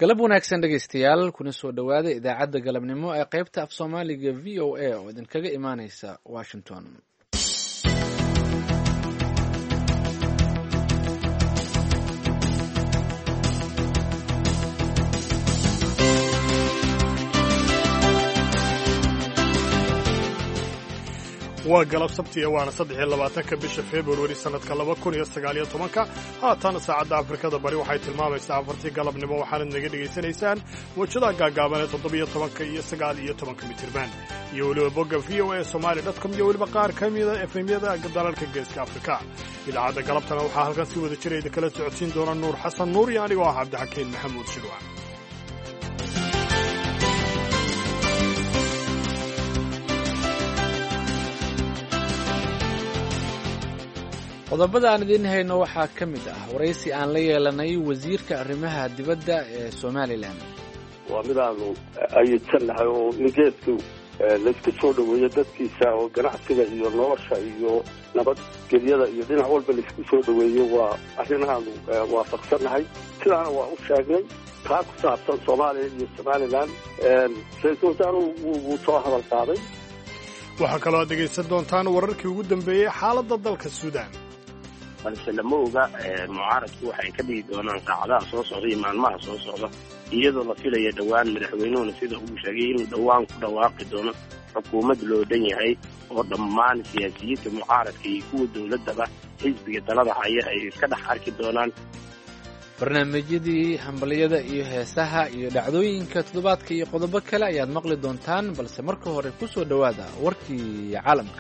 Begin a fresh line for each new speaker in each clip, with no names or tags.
galab wanaagsan dhegaystayaal kuna soo dhowaada idaacadda galabnimo ee qaybta af soomaaliga v o a oo idinkaga imaaneysa washington.
waa galab sabtiya waana 23 bisha February sanadka 2019 haatan saacadda Afrikada bari waxay tilmaamaysaa 4 galabnimo waxaana naga dhageysanaysaan wajada gaagaaban ee 17 iyo 19 mitirban iyo waliba bogga voasomali.com iyo waliba qaar ka mid ah FM-yada dalalka Geeska Afrika. Idaacadda galabtana waxaa halkan si wada jiray kala socodsiin doona Nuur Xasan Nuur iyo anigoo ah Cabdixakiin Maxamuud Shirwaan.
qodobada aan idiin hayno waxaa ka mid ah waraysi aan la yeelanay wasiirka arrimaha dibadda ee Somaliland.
waa midaanu ayidsannahay oo ingeedku laysku soo dhoweeyo dadkiisa oo ganacsiga iyo nolosha iyo nabadgelyada iyo dhinac walba laysku soo dhoweeyo waa arrinahaanu waafaqsannahay sidaana waa u sheegnay taa ku saabsan Soomaaliya iyo Somaliland. ra-iisul wasaaruhu wuu soo hadal qaaday.
waxaa kaloo aad dhegaysan doontaan wararkii ugu dambeeyey xaaladda dalka Suudaan.
balse lama oga mucaaradku waxay ka dhigi doonaan saacadaha soo socda iyo maalmaha soo socda iyadoo la filaya dhowaan madaxweynuhuna sida uu sheegay inuu dhowaan ku dhawaaqi doono xukuumad loo dhan yahay oo dhammaan siyaasiyiinta mucaaradka iyo kuwa dowladdaba xisbiga talada haya ay iska dhex arki doonaan.
barnaamijyadii hambaliyada iyo heesaha iyo dhacdooyinka toddobaadka iyo qodobo kale ayaad maqli doontaan balse marka hore ku soo dhowaada warkii caalamka.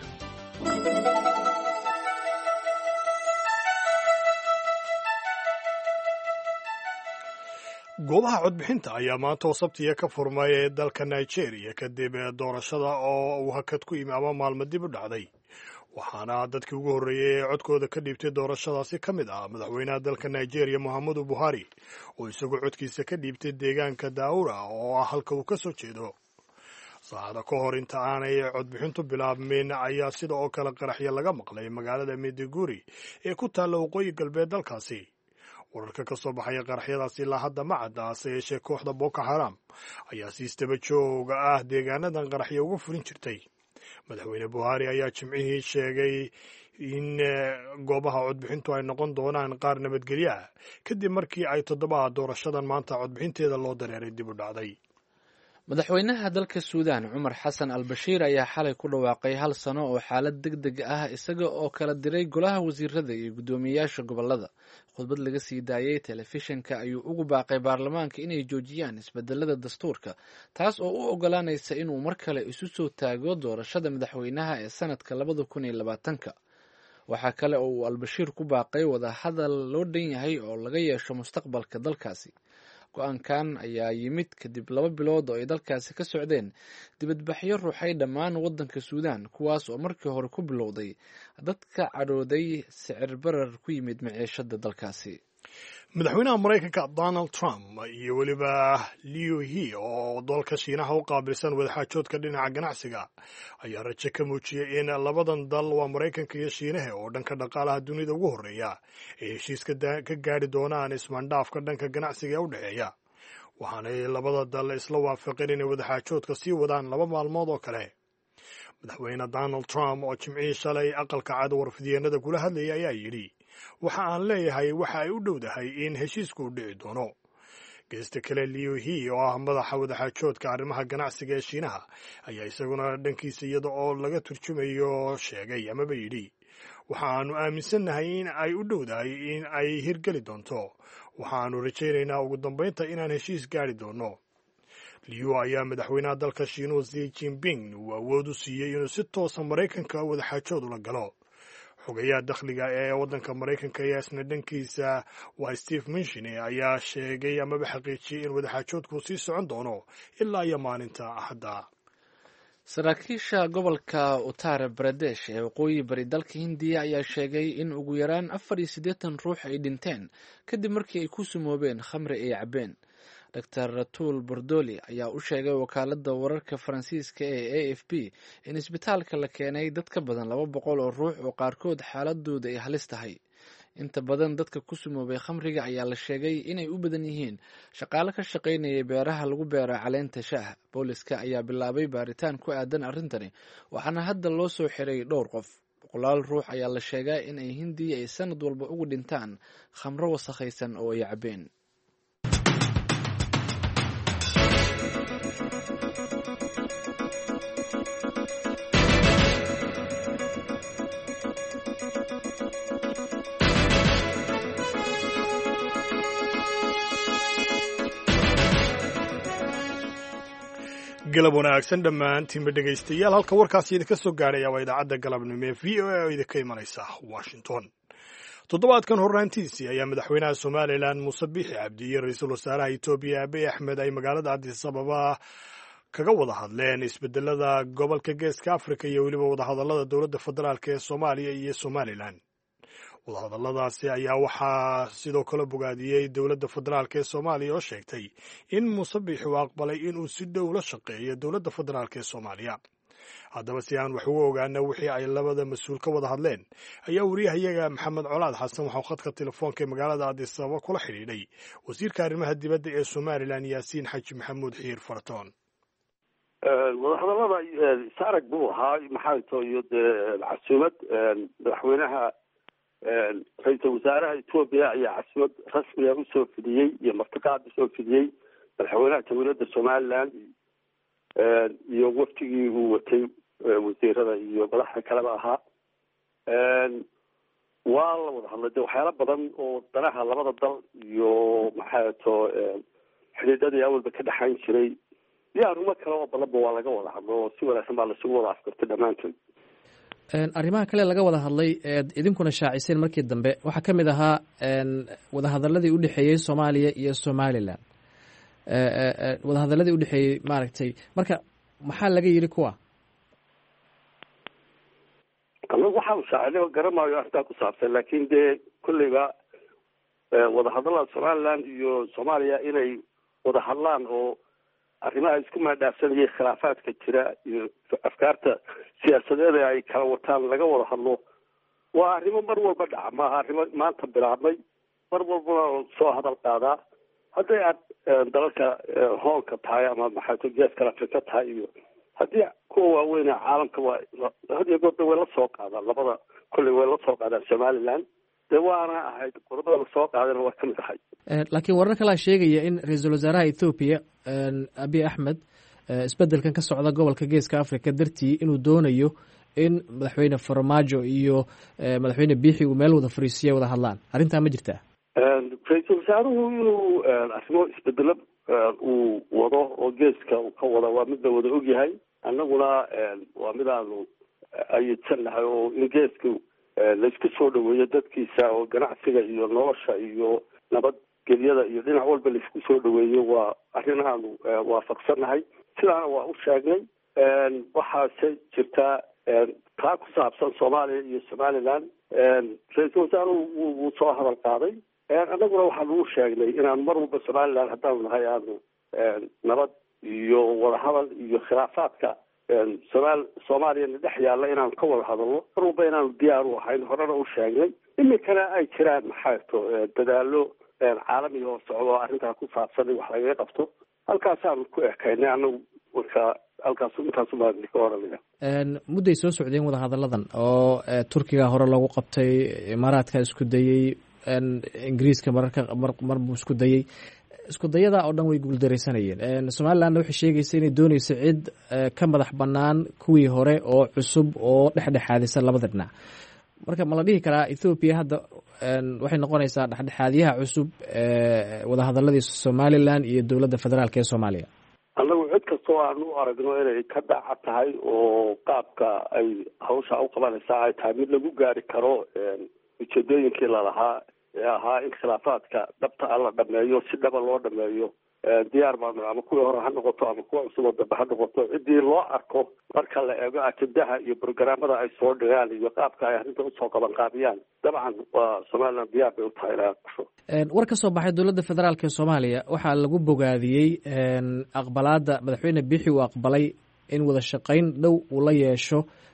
goobaha codbixinta ayaa maanta oo sabtiya ka furmay ee dalka Nigeria kadib doorashada oo uu hakad ku yimi ama maalmo dib u dhacday. waxaana dadkii ugu horreeyey ee codkooda ka dhiibtay doorashadaasi ka mid ah madaxweynaha dalka Nigeria Muhammadu Buhari oo isagoo codkiisa ka dhiibtay deegaanka Daura oo ah halka uu ka soo jeedo. saacada ka hor inta aanay codbixintu bilaabmin ayaa sida oo kale qaraxyo laga maqlay magaalada Maiduguri ee ku taalla waqooyi galbeed dalkaasi. wararka ka soo baxaya qaraxyadaasi ilaa hadda ma cadda hase yeeshee kooxda Boko Haram ayaa si istaba jooga ah deegaanadan qaraxyo uga fulin jirtay. madaxweyne Buhari ayaa jimcihii sheegay in goobaha codbixintu ay noqon doonaan qaar nabadgelyo ah kadib markii ay toddobaha doorashadan maanta codbixinteeda loo dareeray dib u dhacday.
madaxweynaha dalka Suudaan Cumar Xasan al-Bashiir ayaa xalay ku dhawaaqay 1 sano oo xaalad degdeg ah isaga oo kala diray golaha wasiirada iyo guddoomiyayaasha gobolada. khudbad laga sii daayay telefishinka ayuu ugu baaqay baarlamaanka inay joojiyaan isbedelada dastuurka taas oo u ogolaanaysa inuu mar kale isu soo taago doorashada madaxweynaha ee sanadka 2020. waxaa kale oo uu al-Bashiir ku baaqay wada hadal loo dhan yahay oo laga yeesho mustaqbalka dalkaasi. go-aankan ayaa yimid kadib 2 bilood oo ay dalkaasi ka socdeen dibadbaxyo ruuxay dhammaan waddanka Suudaan kuwaas oo markii hore ku bilowday dadka cadhooday sicir barar ku yimid maciishada dalkaasi.
madaxweynaha Mareykanka Donald Trump iyo waliba Liu He oo dalka Shiinaha u qaabilsan wadaxaajoodka dhinaca ganacsiga ayaa rajo ka muujiyay in labadan dal waa Mareykanka iyo Shiinaha oo dhanka dhaqaalaha dunida ugu horeeya ay heshiiska ka gaari doonaan ismaandhaafka dhanka ganacsiga ee u dhexeeya. waxaanay labada dal isla waafaqeen inay wadaxaajoodka sii wadaan 2 maalmood oo kale. madaxweyne Donald Trump oo jimcihii shalay aqalka cad warfidyeennada kula hadlayay ayaa yidhi waxa aan leeyahay waxa ay u dhowdahay in heshiisku u dhici doono. geesta kale Liu He oo ah madaxa wadaxaajoodka arrimaha ganacsiga ee Shiinaha ayaa isaguna dhankiisa iyada oo laga turjumayo sheegay amaba yidhi waxaanu aaminsannahay in ay u dhowdahay in ay hirgeli doonto waxaanu rajaynaynaa ugu dambaynta inaan heshiis gaari doono. Liu ayaa madaxweynaha dalka Shiinuhu Xi Jinping uu awood u siiyey inuu si toosa Mareykanka wadaxaajood ula galo. xogayaha dakhliga ee waddanka Mareykanka ayaa isna dhankiisa waa Steve Mnuchin ayaa sheegay amaba xaqiijiyey in wadaxaajoodku sii socon doono ilaa iyo maalinta Axadda.
saraakiisha gobolka Uttar Pradesh ee waqooyi bari dalka Hindiya ayaa sheegay in ugu yaraan 84 ruux ay dhinteen kadib markii ay ku sumoobeen khamri ay cabeen. Dr. Ratul Bordoli ayaa u sheegay wakaaladda wararka Faransiiska ee AFP in isbitaalka la keenay dad ka badan 200 oo ruux oo qaarkood xaaladooda ay halis tahay. inta badan dadka ku sumoobay khamriga ayaa la sheegay inay u badan yihiin shaqaale ka shaqaynayay beeraha lagu beera caleenta shaaha. booliska ayaa bilaabay baaritaan ku aadan arrintani, waxaana hadda loo soo xiray dhowr qof. boqolaal ruux ayaa la sheegaa in ay hindiya ay sanad walba ugu dhintaan khamro wasakhaysan oo ay cabeen.
galab wanaagsan dhammaantiinba dhegaystayaal, halka warkaasi idinka soo gaadhaya waa idaacadda galabnimo ee v o a oo idinka imanaysa washington. toddobaadkan horraantiisii ayaa madaxweynaha somalilan muuse biixi cabdi iyo ra-iisul wasaaraha etoobiya abiy axmed ay magaalada addis ababa kaga wada hadleen isbedelada gobolka geeska afrika iyo weliba wadahadallada dowladda federaalk ee soomaaliya iyo somalilan. wadahadalladaasi ayaa waxaa sidoo kale bogaadiyey dowladda federaalk ee soomaaliya oo sheegtay in muuse biixi uu aqbalay inuu si dhow la shaqeeyo dowladda federaalk ee soomaaliya. haddaba si aan wax uga ogaana wixii ay labada mas-uul ka wada hadleen ayaa wariyahayaga maxamed colaad xasan waxau khadka telefoonka ee magaalada addis ababa kula xidhiidhay wasiirka arrimaha dibadda ee somalilan yaasiin xaji maxamuud xiir faratoon.
wadahadallada saarag buu ahaa maxaato iyo dee casuumad madaxweynaha ra-iisul wasaaraha etoobiya ayaa casuumad rasmiga usoo fidiyey iyo martiqaad usoo fidiyey madaxweynaha jamhuuriyadda somalilan iyo waftigii uu watay wasiirada iyo madaxda kaleba ahaa. waa la wada hadlay de waxyaalo badan oo danaha labada dal iyo maxaato xidhiidhadii awalba ka dhexayn jiray iyo arrimo kale oo badanba waa laga wada hadlo oo si wanaagsan baa laisugu wada afkartay dhammaantood.
arrimaha kale laga wada hadlay eed idinkuna shaaciseen markii dambe waxaa ka mid ahaa wadahadaladii u dhexeeyey soomaaliya iyo somalilan, wadahadaladii udhexeeyey maaragtay, marka maxaa laga yidhi kuwa?
anagu waxaanu shaacinay garamaayo arrintaa ku saabsan, laakiin dee kolleyba wadahadallada somalilan iyo soomaaliya inay wada hadlaan oo arrimaha isku maadhaafsanayay khilaafaadka jira iyo afkaarta siyaasadeed ee ay kala wataan laga wada hadlo waa arrimo mar walba dhaca, maaha arrimo maanta bilaabmay, mar walbana soo hadal qaadaa. hadday aad dalalka hoolka tahay ama maxaato geeska afrika tahay iyo haddii kuwa waaweyn ee caalamka waa had iyo goorda way la soo qaadaan, labada kolley way la soo qaadaan somalilan dee waana ahayd qodobada lasoo qaadana waa kamid ahay.
laakiin warar kalaa sheegaya in ra-iisul wasaaraha ethoobiya abiy axmed isbedelkan ka socda gobolka geeska africa dartii inuu doonayo in madaxweyne farmaajo iyo madaxweyne biixi uu meel wada fariisiya wada hadlaan. arrintaa ma jirtaa?
ra-iisul wasaaruhu inuu arrimo isbedelo uu wado oo geeska uu ka wada waa mid la wada ogyahay. annaguna waa mid aanu ayidsannahay oo in geeska laisku soo dhaweeyo dadkiisa oo ganacsiga iyo nolosha iyo nabadgelyada iyo dhinac walba laisku soo dhaweeyo waa arrin aanu waafaqsannahay, sidaana waa u sheegnay. waxaase jirtaa taa ku saabsan soomaaliya iyo somalilan ra-iisul wasaaruhu wuu soo hadal qaaday. annaguna waxaanu u sheegnay inaanu mar walba somalilan haddaanu nahay aanu nabad iyo wadahadal iyo khilaafaadka soomaaliyana dhex yaalla inaanu ka wada hadalno mar walba inaanu diyaar u ahayn, horena u sheegnay. iminkana ay jiraan maxaato dadaalo caalamiga oo socdo arrintaa ku saabsan in wax lagaga qabto. halkaasaanu ku ekaynay anagu marka intaasumaaka oranaya.
mudday soo socdeen wadahadalladan oo turkiga hore loogu qabtay, imaaraadka isku dayey, ingiriiska mar buu isku dayey. isku dayada oo dhan way guuldaraysanayeen. somalilandna waxay sheegaysa inay doonayso cid ka madax bannaan kuwii hore oo cusub oo dhexdhexaadisa labada dhinac. marka ma la dhihi karaa ethoobiya hadda waxay noqonaysaa dhexdhexaadiyaha cusub wadahadaladii somalilan iyo dowladda federaalk ee soomaaliya?
annagu cid kastoo aanu u aragno inay ka dhaca tahay oo qaabka ay hawsha u qabanaysaa ay tahay mid lagu gaari karo ujeedooyinkii lalahaa ee ahaa in khilaafaadka dhabta a la dhameeyo, si dhaba loo dhameeyo, diyaar baanu ama kuwii hore ha noqoto ama kuwa cusub oo dambe ha noqoto, ciddii loo arko marka la eego ajendaha iyo brograamada ay soo dhigaan iyo qaabka ay arrinta usoo qaban qaabiyaan, dabcan waa somalilan diyaar bay u tahay inay aqbasho.
war ka soo baxay dowladda federaalk ee soomaaliya waxaa lagu bogaadiyey aqbalaada madaxweyne biixi uu aqbalay in wada shaqayn dhow uu la yeesho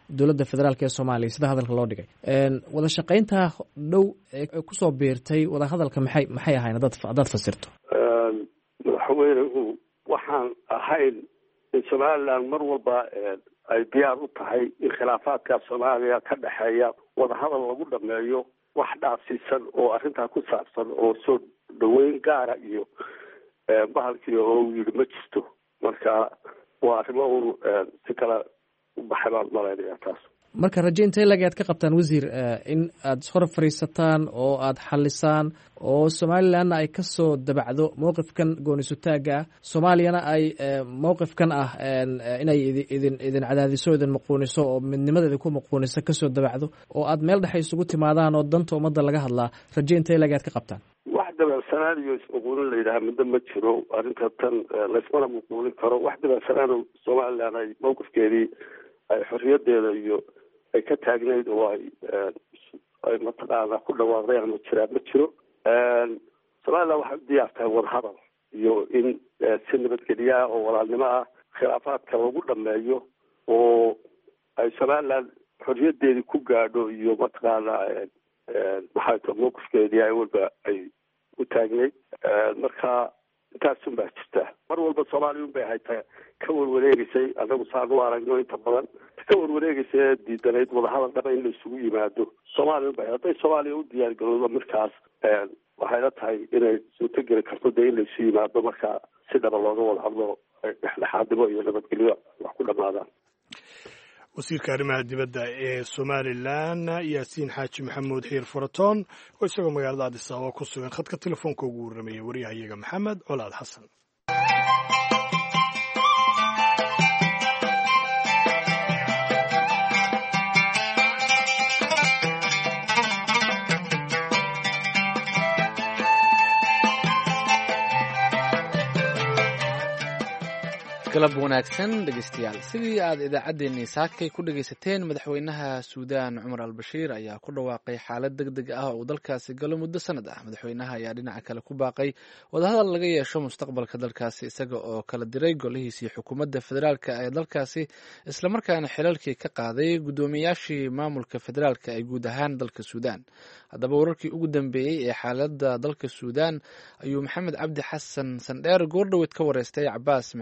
dowladda federaalk ee soomaaliya sida hadalka loo dhigay wada shaqaynta dhow ee kusoo biirtay wadahadalka maxay ahayn haddaad fasirto?
madaxweynuhu waxaan ahayn in somaliland mar walba ay diyaar u tahay in khilaafaadka soomaaliya ka dhexeeya wadahadal lagu dhameeyo wax dhaafsiisan oo arrintaa ku saabsan oo soo dhaweyn gaara iyo bahalkii oo uu yidhi ma jirto. marka waa arrimo uu si kale u baxay baan malaynayaa taas.
marka raje intee lag aad ka qabtaan wasiir in aad hor fadhiisataan oo aad xalisaan oo somalilandna ay kasoo dabacdo mowqifkan goonisutaaga ah, soomaaliyana ay mowqifkan ah inay idin cadaadiso, idin muquuniso oo midnimadeeda ku muquuniso kasoo dabacdo oo aad meel dhexe isugu timaadaan oo danta ummadda laga hadlaa. raje intee lag aad ka qabtaan?
wax dabacsanaan iyo ismuquunin la yidhaha midna ma jiro. arrinta tan laysmana muquunin karo. wax dabacsanaan somaliland ay mowqifkeedii ay xorriyadeeda iyo ay ka taagnayd oo ay mataqaana ku dhawaaqdeen ama jiraan ma jiro. somaliland waxay u diyaar tahay wadahadal iyo in si nabadgelyaa oo walaalnimo ah khilaafaadka lagu dhameeyo oo ay somaliland xorriyadeedii ku gaadho iyo mataqaana maxay tahay mowqifkeedii ay walba ay u taagnayd. marka intaasun baa jirta. mar walba soomaaliya un bay haytaa ka warwareegaysay, anagu saan u aragno inta badan ka warwareegaysa ee diidanayd wadahadal dhaba in la isugu yimaado. soomaaliya un bay hadday soomaaliya u diyaar garoodo markaas waxayna tahay inay suurtogeli karto dee in la isu yimaado marka si dhaba looga wada hadlo dhexdhexaadnimo iyo nabadgelyo wax ku dhamaadaan.
wasiirka arrimaha dibadda ee somalilan yaasiin xaaji maxamuud xiir furatoon oo isagoo magaalada addis ababa ku sugan khadka telefoonka ugu warramayay waryahayaga maxamed colaad xasan.
galab wanaagsan dhegeystayaal. sidii aad idaacaddeenii saakay ku dhegaysateen, madaxweynaha suudaan cumar albashiir ayaa ku dhawaaqay xaalad deg deg ah oo dalkaasi galo muddo sanad ah. madaxweynaha ayaa dhinaca kale ku baaqay wadahadal laga yeesho mustaqbalka dalkaasi, isaga oo kala diray golihiisii xukuumadda federaalka ee dalkaasi, islamarkaana xilalkii ka qaaday guddoomiyaashii maamulka federaalka ee guud ahaan dalka suudaan. haddaba wararkii ugu dambeeyey ee xaaladda dalka suudaan ayuu maxamed cabdi xasan sandheer goordhoweed ka wareystay cabaas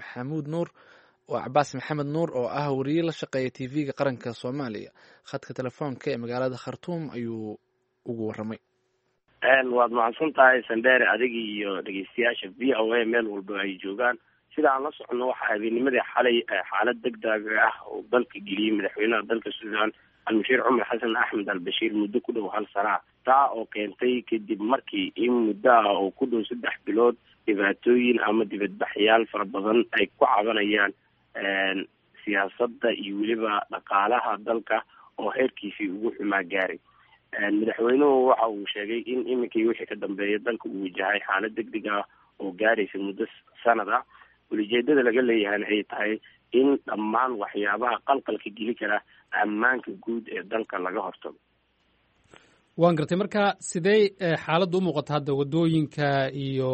maxamed nuur oo ah wariye la shaqeeya tv-ga qaranka soomaaliya. khadka telefoonka ee magaalada khartuum ayuu ugu waramay.
waad mahadsan tahay sandheere, adigi iyo dhegeystayaasha v o a meel walba ay joogaan. sida aan la socono waxaa habeennimadii xalay xaalad degdeg ah oo dalka geliyey madaxweynaha dalka suudaan almushiir cumar xasan axmed albashiir muddo ku dhow hal sana. taa oo keentay kadib markii in muddo ah oo ku dhow 3 bilood dhibaatooyin ama dibadbaxyaal fara badan ay ku cabanayaan siyaasadda iyo weliba dhaqaalaha dalka oo heerkiisii ugu xumaa gaaray. madaxweynuhu waxa uu sheegay in iminkii wixii ka dambeeya dalka uu wajahay xaalad degdeg ah oo gaaraysa muddo sanad ah. ulijeedada laga leeyahayna ay tahay in dhammaan waxyaabaha qalqalka geli kara ammaanka guud ee dalka laga hortago.
waan gartay. marka sidee xaaladdu u muuqata hadda wadooyinka iyo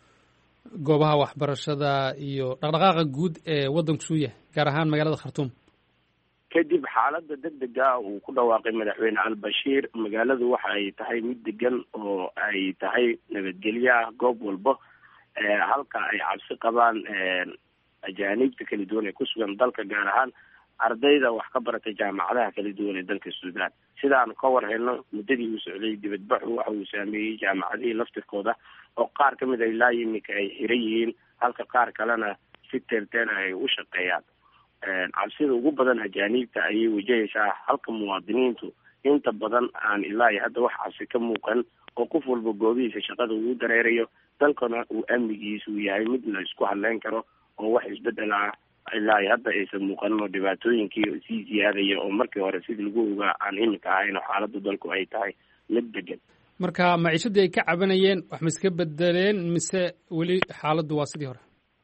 goobaha waxbarashada iyo dhaqdhaqaaqa guud ee waddanku suu yahay, gaar ahaan magaalada khartuum?
kadib xaaladda degdega uu ku dhawaaqay madaxweyne albashiir, magaaladu waxa ay tahay mid degan oo ay tahay nabadgelyaah goob walba, halka ay cabsi qabaan ajaaniibta kala duwan ee ku sugan dalka, gaar ahaan ardayda wax ka baratay jaamacadaha kala duwan ee dalka suudaan. sidaan ka war helno muddadii uu socday dibadbaxu waxa uu saameeyey jaamacadihii laftirkooda oo qaar ka mid a ilaa iminka ay xiran yihiin, halka qaar kalena si teelteela ay u shaqeeyaan. cabsida ugu badan ajaaniibta ayay wajahaysaa, halka muwaadiniintu inta badan aan ilaa iyo hadda wax cabsi ka muuqan oo qof walba goobihiisa shaqada uu dareerayo. dalkana uu amnigiisu yahay mid la isku hadleyn karo oo wax isbedel ah ilaa iyo hadda aysan muuqanin oo dhibaatooyinkii sii ziyaadaya oo markii hore sidii lagu ogaa aan iminka ahayn oo xaaladda dalku ay tahay mid degan.
marka maciishadii ay ka cabanayeen wax ma iska bedeleen mise weli xaaladdu waa sidii hore?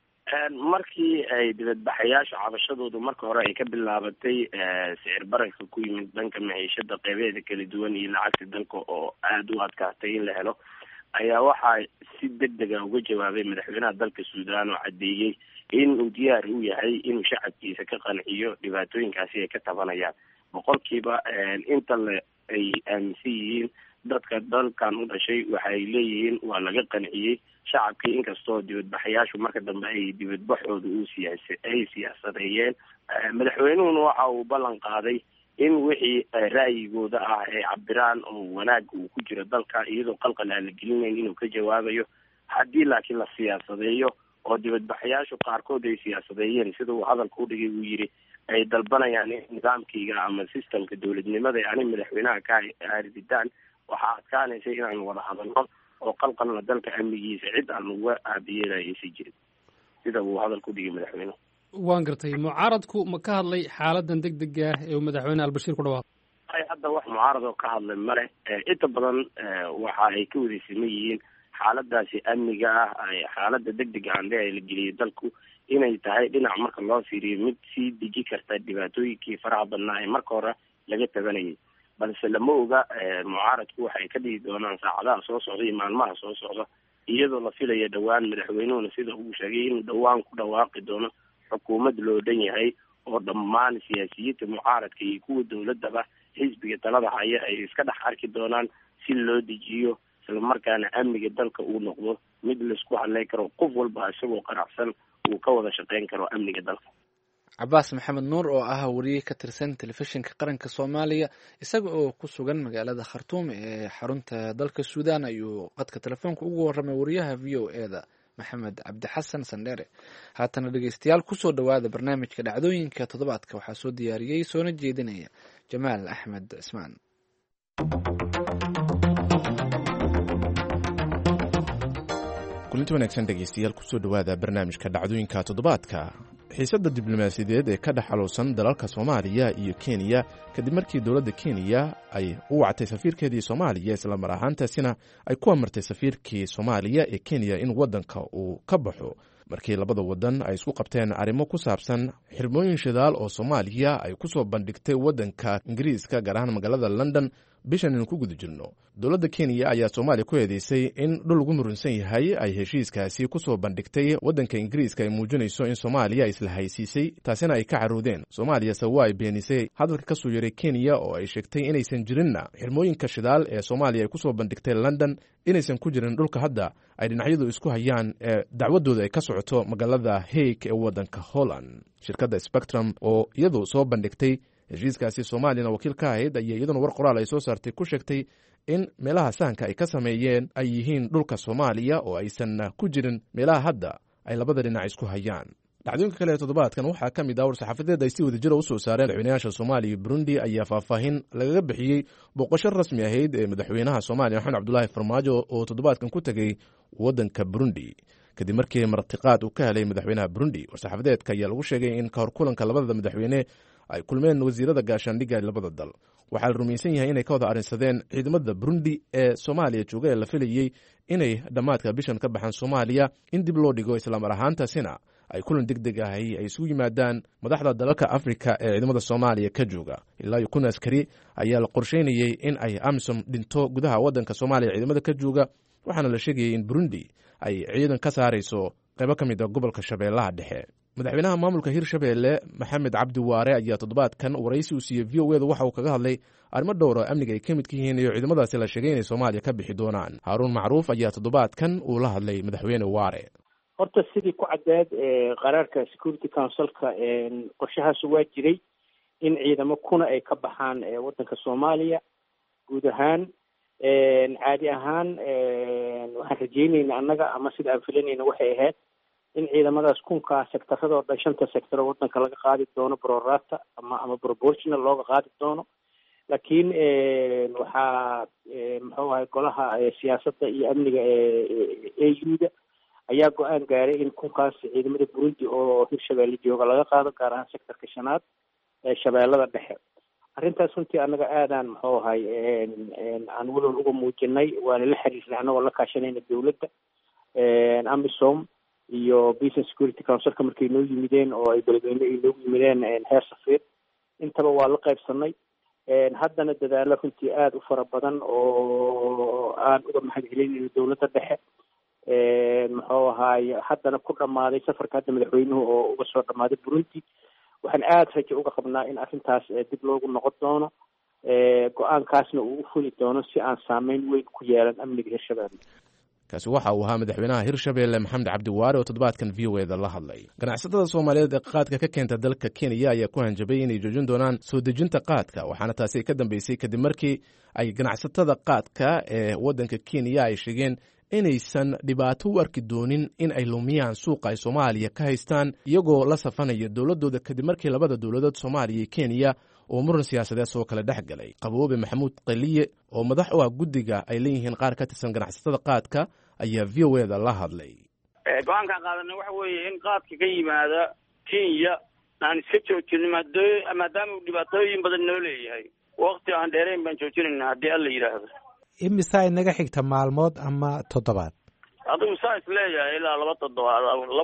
markii ay dibadbaxayaasha cabashadoodu marka hore ay ka bilaabatay sicir bararka ku yimid dhanka maciishada qeybeeda kala duwan iyo lacagta dalka oo aada u adkaatay in la helo, ayaa waxaa si degdega uga jawaabay madaxweynaha dalka suudaan oo caddeeyey in uu diyaar u yahay inuu shacabkiisa ka qanciyo dhibaatooyinkaasi ay ka tabanayaan. boqolkiiba inta ay aaminsan yihiin dadka dalkan u dhashay waxay leeyihiin waa laga qanciyey shacabkii, inkastoo dibadbaxayaashu marka dambe ay dibadbaxooda ay siyaasadeeyeen. madaxweynuhuna waxa uu ballan qaaday in wixii ra'yigooda ah ay cabiraan oo wanaagga uu ku jiro dalka iyadoo qalqal aan la gelinayn inuu ka jawaabayo. haddii laakiin la siyaasadeeyo oo dibadbaxayaashu qaarkood ay siyaasadeeyeen sida uu hadalka udhigay uu yidhi ay dalbanayaan in nidaamkayga ama systemka dowladnimada ani madaxweynaha ka haarididaan, waxaa adkaanaysa inaan wada hadalno oo qalqalna dalka amnigiisa cid aan uga aabiyeelaya aysan jirin, sida uu hadalka udhigay madaxweynuhu.
waan gartay. mucaaradku ma ka hadlay xaaladan degdega ah ee uu madaxweyne albashiir ku dhawaaqay?
hadda wax mucaarad oo ka hadlay male. inta badan waxa ay ka wadaysaman yihiin xaaladaasi amniga ah, xaalada degdega aan la geliyay dalku inay tahay dhinac marka loo fiiriyo mid sii deji karta dhibaatooyinkii faraha badnaa ee marka hore laga tabanayay, balse lama oga mucaaradku waxay ka dhigi doonaan saacadaha soo socda iyo maalmaha soo socda, iyadoo la filaya dhowaan madaxweynuhuna sida uu sheegay inuu dhowaan ku dhawaaqi doono xukuumad loo dhan yahay oo dhammaan siyaasiyiinta mucaaradka iyo kuwa dowladaba xisbiga talada haya ay iska dhex arki doonaan si loo dejiyo islamarkaana amniga dalka uu noqdo mid laisku hadlay karo, qof walba isagoo qaracsan uu ka wada shaqeyn karo amniga dalka.
cabaas maxamed nuur oo ah wariye ka tirsan telefishinka qaranka soomaaliya isaga oo ku sugan magaalada khartuum ee xarunta dalka suudaan ayuu qadka telefoonka ugu warramay wariyaha v o eda maxamed cabdixasan sandheere. haatana dhegeystayaal kusoo dhowaada barnaamijka dhacdooyinka toddobaadka, waxaa soo diyaariyey soona jeedinaya jamaal axmed cismaan.
kulanti wanaagsan dhegeystayaal kusoo dhowaada barnaamijka dhacdooyinka toddobaadka. xiisadda diblomaasiyadeed ee ka dhex xaluusan dalalka soomaaliya iyo kenya kadib markii dowladda kenya ay u wactay safiirkeedii soomaaliya islamar ahaantaasina ay ku amartay safiirkii soomaaliya ee kenya in waddanka uu ka baxo markii labada waddan ay isku qabteen arrimo ku saabsan xirmooyin shidaal oo soomaaliya ay ku soo bandhigtay waddanka ingiriiska gaar ahaan magaalada london bishan aynu ku guda jirno. dowladda kenya ayaa soomaaliya ku eedeysay in dhul lagu murunsan yahay ay heshiiskaasi ku soo bandhigtay waddanka ingiriiska ay muujinayso in soomaaliya isla haysiisay, taasina ay ka caruudeen. soomaaliya sawa ay beenisay hadalka ka soo yaray kenya oo ay sheegtay inaysan jirinna xirmooyinka shidaal ee soomaaliya ay ku soo bandhigtay london inaysan ku jirin dhulka hadda ay dhinacyadu isku hayaan ee dacwadooda ay ka socoto magaalada hague ee waddanka holland. shirkadda spectrum oo iyadu soo bandhigtay heshiiskaasi soomaaliyana wakiil ka ahayd ayaa iyaduna war qoraal ay soo saartay ku sheegtay in meelaha sahanka ay ka sameeyeen ay yihiin dhulka soomaaliya oo aysan ku jirin meelaha hadda ay labada dhinac isku hayaan. dhacdooyinka kale ee toddobaadkan waxaa ka mid ah war-saxaafadeed ay si wadajira u soo saareen madaxweynayaasha soomaaliya iyo burundi ayaa faahfaahin lagaga bixiyey booqasho rasmi ahayd ee madaxweynaha soomaaliya maxamed cabdulaahi farmaajo oo toddobaadkan ku tegey waddanka burundi kadib markii martiqaad uu ka helay madaxweynaha burundi. war-saxaafadeedka ayaa lagu sheegay in kahor kulanka labada madaxweyne ay kulmeen wasiirada gaashaandhigga labada dal. waxaa la rumaysan yahay inay ka wada arrinsadeen ciidamada burundi ee soomaaliya jooga ee la filayey inay dhammaadka bishan ka baxaan soomaaliya in dib loo dhigo islamar ahaantaasina ay kulan deg deg ahi ay isugu yimaadaan madaxda dalalka afrika ee ciidamada soomaaliya ka jooga. ilaa iyo kun askari ayaa la qorsheynayey in ay amisom dhinto gudaha waddanka soomaaliya ciidamada ka jooga, waxaana la sheegayay in burundi ay ciidan ka saarayso qaybo ka mid a gobolka shabeellaha dhexe. madaxweynaha maamulka hirshabeelle maxamed cabdi waare ayaa toddobaadkan waraysi uu siiyey v o eda waxa uu kaga hadlay arrimo dhowr oo amniga ay ka midka yihiin iyo ciidamadaasi la sheegay inay soomaaliya ka bixi doonaan. haaruun macruuf ayaa toddobaadkan uu la hadlay madaxweyne waare.
horta sidii ku caddeed qaraarka security councilka qorshahaas waa jiray in ciidamo kuna ay ka baxaan waddanka soomaaliya guud ahaan. caadi ahaan waxaan rajeynayna annaga ama sida aan filanayna waxay ahayd in ciidamadaas kunka sectaradoo dhan 5 sector oo waddanka laga qaadi doono prorata ama proportional looga qaadi doono, laakiin waxaa muxuu ahay golaha siyaasadda iyo amniga AU-da ayaa go-aan gaaray in kunkaas ciidamada burundi oo hirshabeelle jooga laga qaado gaar ahaan sectorka 5aad ee shabeellada dhexe. arrintaas runtii annaga aadaan muxuu ahay aan walwal uga muujinay, waana la xiriirnay annagoo la kaashanayna dowladda amisom iyo business security councilka markay noo yimideen oo ay beledweyne ay noogu yimideen heer safiir, intaba waa la qaybsanay. haddana dadaalo runtii aada u fara badan oo aan uga mahadcelinayno dowladda dhexe. muxuu ahaay haddana ku dhammaaday safarka hadda madaxweynuhu oo uga soo dhammaaday burundi. waxaan aada rajo uga qabnaa in arrintaas dib loogu noqon doono go-aankaasna uu u fuli doono si aan saameyn weyn ku yeelan amniga hirshabelle.
kaasi waxa uu ahaa madaxweynaha hirshabelle maxamed cabdiwaare oo toddobaadkan v o eda la hadlay. ganacsatada soomaaliyeed ee qaadka ka keenta dalka kenya ayaa ku hanjabay inay joojin doonaan soo dejinta qaadka, waxaana taasi ka dambeysay kadib markii ay ganacsatada qaadka ee waddanka kenya ay sheegeen inaysan dhibaato u arki doonin in ay lumiyaan suuqa ay soomaaliya ka haystaan iyagoo la safanaya dowladooda kadib markii labada dowladood soomaaliya iyo kenya oo muran siyaasadeed soo kale dhex galay. qaboobe maxamuud qaliye oo madax u ah guddiga ay leeyihiin qaar ka tirsan ganacsatada qaadka ayaa v o eda la hadlay.
go-aankaan qaadanay waxa weeye in qaadka ka yimaada kenya aan iska joojino maadaama uu dhibaatooyin badan noo leeyahay. wakti aan dheerayn baan joojinayna haddii alla yidhaahdo.
imisaa inaga xigta maalmood ama toddobaad?
adigu saa is leeyahay ilaa 2 toddobaad,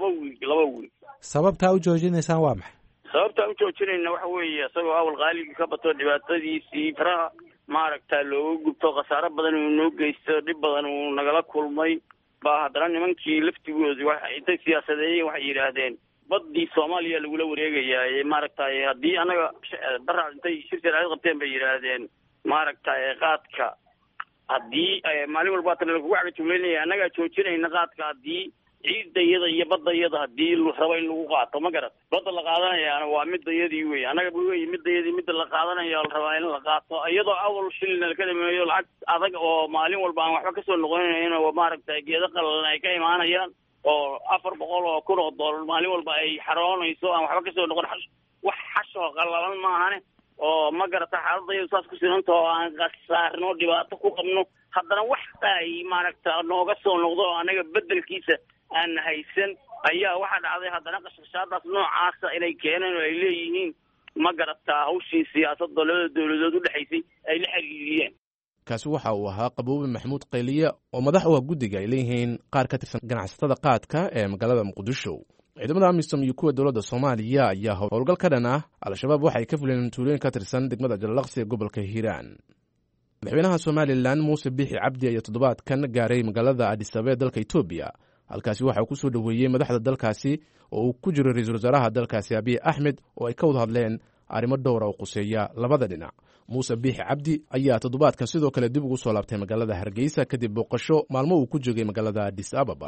2 wiil.
sababtaa u joojinaysaan waa maxay?
sababtaan u joojinayna waxa weeye isagoo awal qaaligii ka bato dhibaatadiisii faraha maaragta looga gubto khasaaro badan uu noo geysto dhib badan uu nagala kulmay baa haddana nimankii laftigoodii intay siyaasadeeyeen waxay yidhaahdeen baddii soomaaliya lagula wareegayaa maaragtay haddii anaga dara intay shir jaraa'id qabteen bay yidhaahdeen maaragtay qaadka haddii maalin walba tan lagu cagajugleynaya annagaa joojinayna qaadka haddii ciidayada iyo badayada haddii rabo in lagu qaato ma garat. badda la qaadanayaana waa midayadii wey, annaga wey midayadii midda la qaadanayo la rabaa in la qaato iyadoo awal shilina laka dhameeyo lacag adag oo maalin walba aan waxba kasoo noqonayn oo maaragtay geedo qalalan ay ka imaanayaan oo 400 kun oo dollar maalin walba ay xaroonayso aan waxba kasoo noqon. wax xashoo qalalan maahane oo ma garata xaaladayadu saas ku sinanta oo aan khasaarno dhibaato ku qabno haddana wax ay maaragta nooga soo noqdo oo anaga bedelkiisa aan haysan ayaa waxaa dhacday haddana qashqashaadaas noocaasa inay keeneen oo ay leeyihiin ma garataa hawshii siyaasadda labada dowladood u dhexaysay ay la xiriiriyeen.
kaasi waxa uu ahaa qaboobe maxamuud qayliye oo madax u ah guddiga ay leeyihiin qaar ka tirsan ganacsatada qaadka ee magaalada muqdisho. ciidamada amisom iyo kuwa dowladda soomaaliya ayaa howlgal ka dhan ah al-shabaab waxay ka fuleen tuulooyin ka tirsan degmada jalalaqsi ee gobolka hiiraan. madaxweynaha somalilan muuse biixi cabdi ayaa toddobaadkan gaaray magaalada adis ababa ee dalka etoobiya. halkaasi waxaa ku soo dhoweeyey madaxda dalkaasi oo uu ku jiro ra-iisul wasaaraha dalkaasi abiy axmed oo ay ka wada hadleen arrimo dhowra oo quseeya labada dhinac. muuse biixi cabdi ayaa toddobaadkan sidoo kale dib ugu soo laabtay magaalada hargeysa kadib booqasho maalmo uu ku joogay magaalada adis ababa.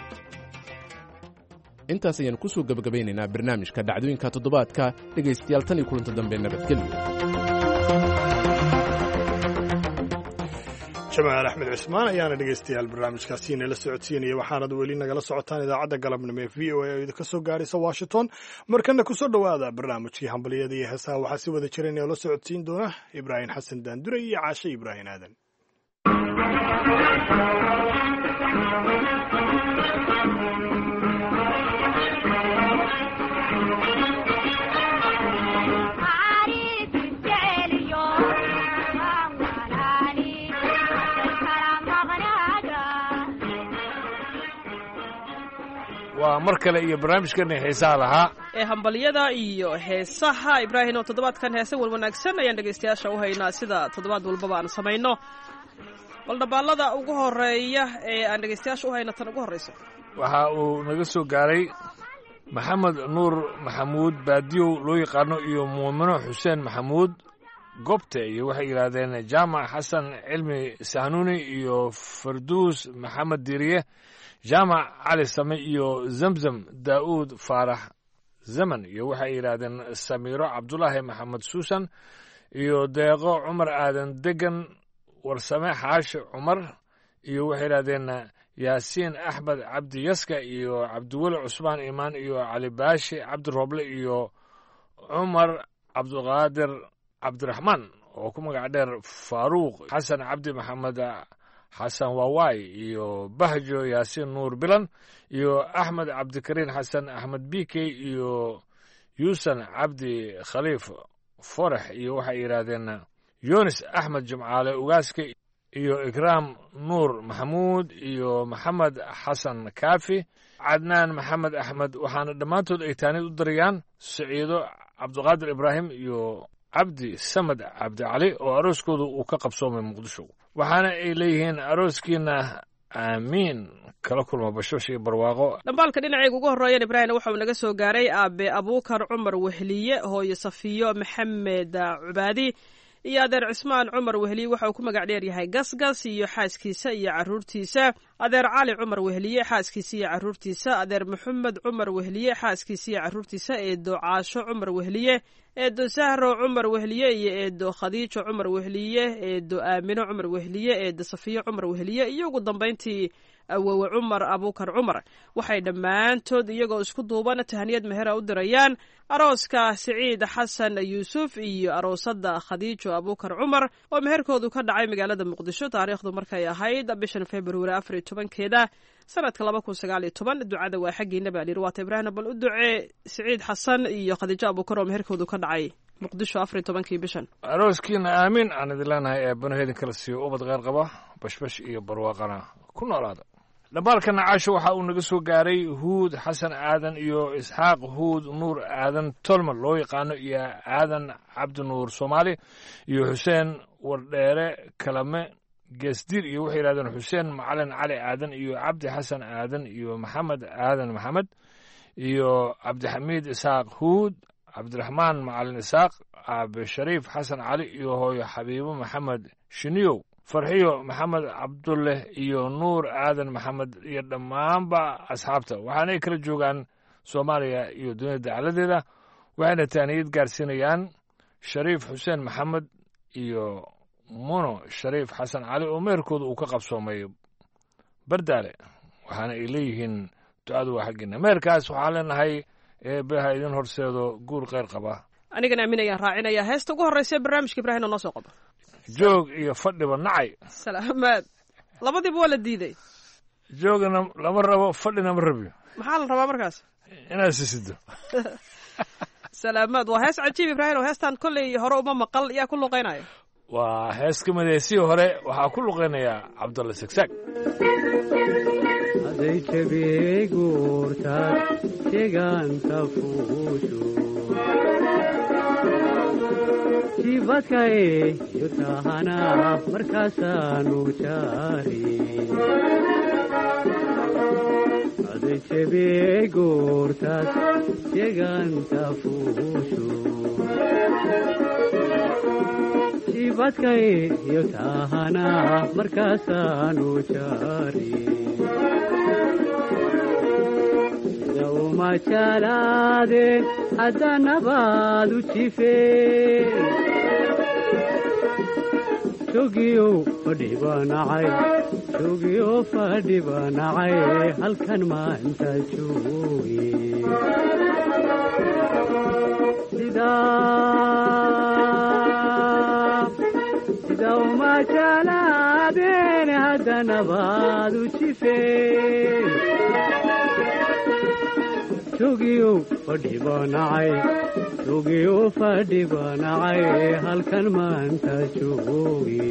intaas ayaanu ku soo gabagabaynaynaa barnaamijka dhacdooyinka toddobaadka. dhegaystayaal tan iyo kulanta dambe nabadgelyo.
jamaal axmed cismaan ayaana dhegaystayaal barnaamijkaasi nala socodsiinaya. waxaanad weli nagala socotaan idaacadda galabnimo ee v o a oo idinka soo gaaraysa washington. markana ku soo dhowaada barnaamijkii hambaliyada iyo heesaha waxaa si wada jira inala socodsiin doona ibraahim xasan daandure iyo caashe ibraahim aadan.
waa mar kale iyo barnaamijkana heesaha lahaa
ee hambalyada iyo heesaha. ibraahim oo toddobaadkan heese wanaagsan ayaan dhegaystayaasha u haynaa sida toddobaad walbaba aan samayno. bal dhabaallada ugu horeeya ee aan dhegaystayaasha u hayno tan ugu horreyso
waxa uu naga soo gaaray maxamed nuur maxamuud baadiyow loo yaqaano iyo muumino xuseen maxamuud gobte iyo waxay yidhaahdeen jaamac xasan cilmi sahnuuni iyo farduus maxamed diiriye jaamac cali same iyo zamzam daa'uud faarax zaman iyo waxay yidhaahdeen samiiro cabdulaahi maxamed suusan iyo deeqo cumar aadan degan warsame xaashi cumar iyo waxay yidhaahdeen yaasiin axmed cabdi yaska iyo cabdiweli cusmaan imaan iyo cali baashi cabdirooble iyo cumar cabdiqaadir cabdiraxmaan oo ku magac dheer faaruuq xasan cabdi maxamed xasan waawaay iyo bahjo yaasiin nuur bilan iyo axmed cabdikariin xasan axmed bikey iyo yuusan cabdi khaliif forex iyo waxay yidhaahdeen yunis axmed jimcaale ugaaska iyo ikraam nuur maxamuud iyo maxamed xasan kaafi cadnaan maxamed axmed waxaana dhammaantood ay taanid u darayaan saciido cabdiqaadir ibraahim iyo cabdi samed cabdi cali oo arooskooda uu ka qabsoomay muqdisho waxaana ay leeyihiin arooskiina aamiin kala kulma bashosh iyo barwaaqo.
dhambaalka dhinacayga ugu horreeyan ibraahim waxa uu naga soo gaaray aabe abuukar cumar wehliye, hooyo safiyo maxamed cubaadi iyo adeer cismaan cumar wehliye waxa uu ku magac dheer yahay gasgas iyo xaaskiisa iyo caruurtiisa, adeer cali cumar wehliye xaaskiisa iyo caruurtiisa, adeer maxamed cumar wehliye xaaskiisa iyo caruurtiisa, eedo caasho cumar wehliye, eedo sahro cumar wehliye iyo eedo khadiijo cumar wehliye, eedo aamino cumar wehliye, eedo safiyo cumar wehliye iyo ugu dambayntii awowe cumar abuukar cumar. waxay dhammaantood iyagoo isku duuban tahaniyad mehera u dirayaan arooska siciid xasan yuusuf iyo aroosada khadiijo abuukar cumar oo meherkoodu ka dhacay magaalada muqdisho taariikhdu markay ahayd bishan februari 14 sanadka 2019. ducada waa xaggiina baa layidhi waata ibraahim bal u ducee siciid xasan iyo khadiijo abuukar oo meherkoodu ka dhacay muqdisho 14 bishan.
arooskiina aamin aan idin leenahay ee banaheedin kala siiyo ubad kheyr qaba bashbash iyo barwaaqana ku noolaada. dhambaalka nacaasho waxa uu naga soo gaaray huud xasan aadan iyo isxaaq huud nuur aadan tolman loo yaqaano iyo aadan cabdi nuur soomaali iyo xuseen wardheere kalame geesdiir iyo waxay yidhahdeen xuseen macalin cali aadan iyo cabdi xasan aadan iyo maxamed aadan maxamed iyo cabdixamiid isaaq huud, cabdiraxmaan macalin isaaq, aabe shariif xasan cali iyo hooyo xabiibo maxamed shiniyow, farxiyo maxamed cabdulleh iyo nuur aadan maxamed iyo dhammaanba asxaabta. waxaanay kala joogaan soomaaliya iyo dunida dacaladeeda. waxayna taaniyad gaarsiinayaan shariif xuseen maxamed iyo muno shariif xasan cali oo meherkooda uu ka qabsoomay bardaale. waxaana ay leeyihiin ducadu waa xaggiina. meherkaas waxaan leenahay eebbaha idin horseedo guur kheyr qaba.
anigana aamin ayaan raacinaya heesta ugu horreysa barnaamijka ibraahim oo noo soo qodo
joog iyo fadhiba nacay.
salaamaad labadiiba waa la diiday.
joogana lama rabo fadhina ma rabiyo.
maxaa la rabaa markaas?
inaad sisido.
salaamaad waa hees cajiib ibraahim oo heestan kolley hore uma maqal yaa ku luqeynaya.
waa hees ka midaysii hore waxaa ku luqeynaya cabdulla sagsaag.
haday jabiyey guurtaad deegaanka fuushu jibadkay iyo tahana markaasaanu jaari haday jabiyey guurtaad deegaanka fuushu jibadkay iyo tahana markaasaanu jaari sida uma jalaadeen hadda nabaad u jifeen jogiyow fadhiba nacay jogiyow fadhiba nacay halkan maanta jooge sida uma jalaadeen hadda nabaad u jifeen jogiyow fadhiba nacay jogiyow fadhiba nacay halkan maanta jooge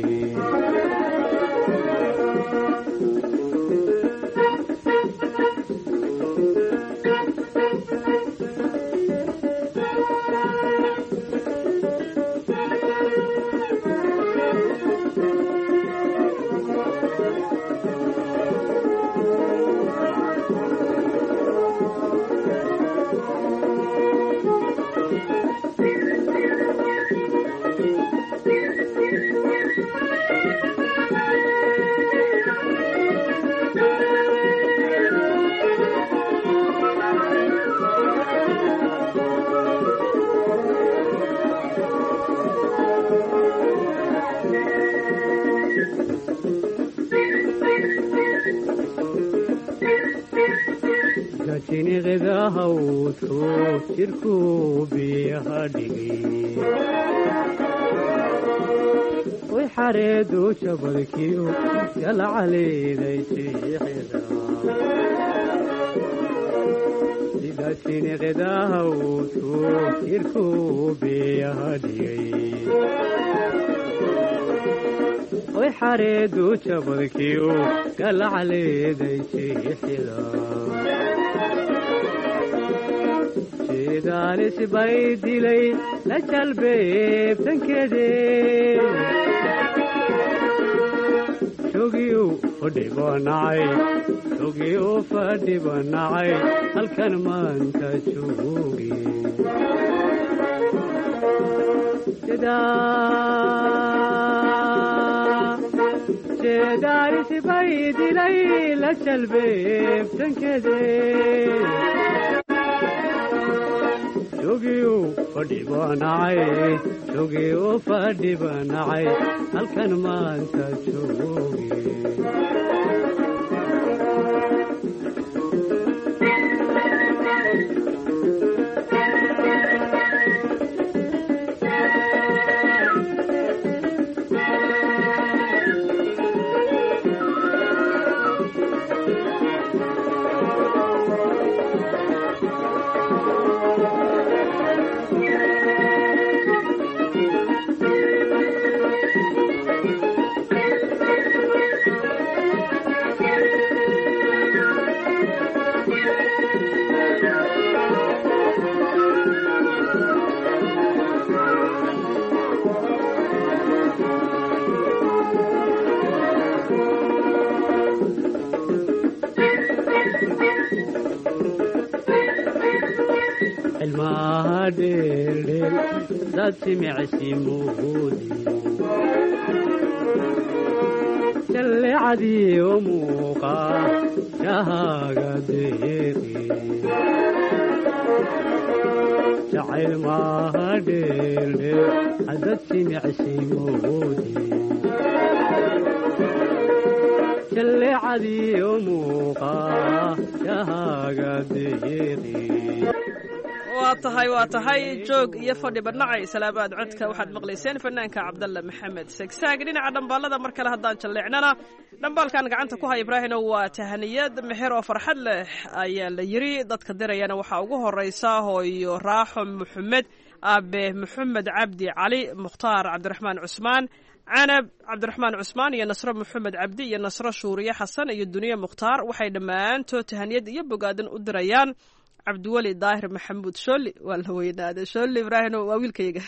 jiniqidahawdku jirku biyaha dhigay way xareedu jabadkiyo galcaleeday jiixida sida jiniqidahawdku jirku biyaha dhigay way xareedu jabadkiyo galcaleeday jiixida daalis bay dilay la jalbeebtankeede jogiyu fadhibanacay jogiyu fadhibanacay halkan maanta joogi jeedaaris bay dilay la jalbeebtankede jogiyu fadhibanacay jogiyu fadhibanacay halkan maanta joogi jallecadii u muuqa shahaaga deeqi jacayl maaha dheeldheel haddad simicsi moodi jallecadii u muuqa shahaaga deeqi
waa tahay joog iyo fadhi badnacay salaamaad codka waxaad maqlayseen fanaanka cabdalle maxamed segsaag dhinaca dhambaalada mar kale haddaan jalleecnana dhambaalkan gacanta ku haya ibraahino waa tahaniyad meher oo farxad leh ayaa la yiri dadka dirayana waxaa ugu horeysa hooyo raaxo maxamed aabe maxamed cabdi cali mukhtaar cabdiraxmaan cusmaan canab cabdiraxmaan cusmaan iyo nasro maxamed cabdi iyo nasro shuuriye xasan iyo duniye mukhtaar waxay dhammaantood tahaniyad iyo bogaadan u dirayaan cabdiweli daahir maxamuud shooli waa la weynaaday shooli ibraahino waa wiilkayga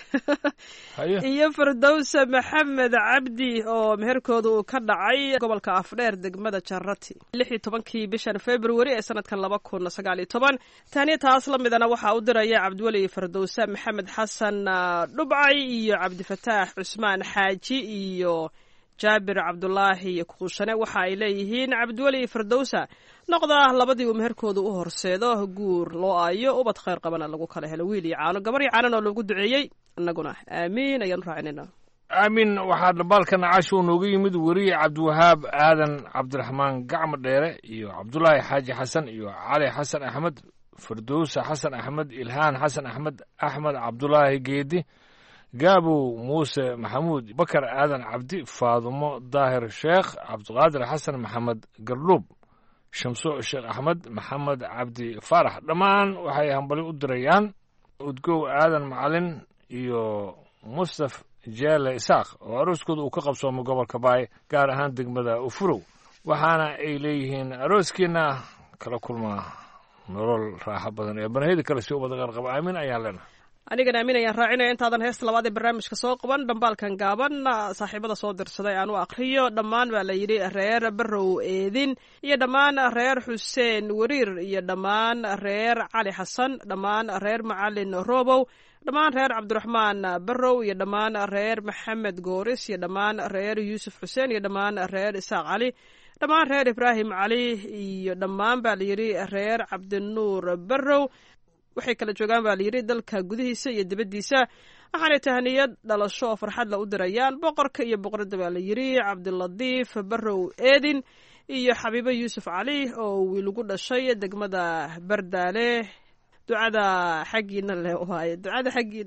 iyo firdowsa maxamed cabdi oo meherkooda uu ka dhacay gobolka afdheer degmada jarati 16 bishan february ee sanadkan 2019 taaniya taas la midana waxaa u diraya cabdiweli firdowsa maxamed xasan dhubcay iyo cabdifataax cusmaan xaaji iyo jaabir cabdulaahi kuushane waxa ay leeyihiin cabdiweli firdowsa noqda labadii uu meherkooda u horseedo guur loo aayo ubad khayr qabana lagu kala helo wiil iyo caano gabar iyo caanan oo loogu duceeyey annaguna aamiin ayaanu raacinayna
aamin waxaa dhambaalkan cashi uu nooga yimid weriye cabdiwahaab aadan cabdiraxmaan gacmo dheere iyo cabdulaahi xaaji xasan iyo cali xasan axmed firdowsa xasan axmed ilhaan xasan axmed axmed cabdulaahi geedi gaabow muuse maxamuud bakar aadan cabdi faadumo daahir sheekh cabdiqaadir xasan maxamed gardhuub shamso sheekh axmed maxamed cabdi faarax dhammaan waxay hambali u dirayaan udgow aadan macalin iyo mustaf jeele isaaq oo arooskooda uu ka qabsoomay gobolka baay gaar ahaan degmada ufurow waxaana ay leeyihiin arooskiina kala kulmaa nolol raaxo badan ee banahida kale si ubada qarqaba aamin ayaan leenahay
anigana aamin ayaan raacinaya intaadan heesta labaad ee barnaamijka soo qaban dhambaalkan gaaban saaxiibada soo dirsaday aan u akriyo dhammaan baa la yidhi reer barrow eedin iyo dhammaan reer xuseen wariir iyo dhammaan reer cali xasan dhammaan reer macalin robow dhammaan reer cabdiraxmaan barrow iyo dhammaan reer maxamed gooris iyo dhammaan reer yuusuf xuseen iyo dhammaan reer isaaq cali dhammaan reer ibraahim cali iyo dhammaan baa la yidhi reer cabdinuur barrow waxay kala joogaan baa layidhi dalka gudihiisa iyo dibaddiisa waxaanay tahaniyad dhalasho oo farxadla u dirayaan boqorka iyo boqoradda baa la yidhi cabdilatiif barrow eedin iyo xabiibo yuusuf cali oo wiilugu dhashay degmada bardaale ducada xaggiina leh waaye ducada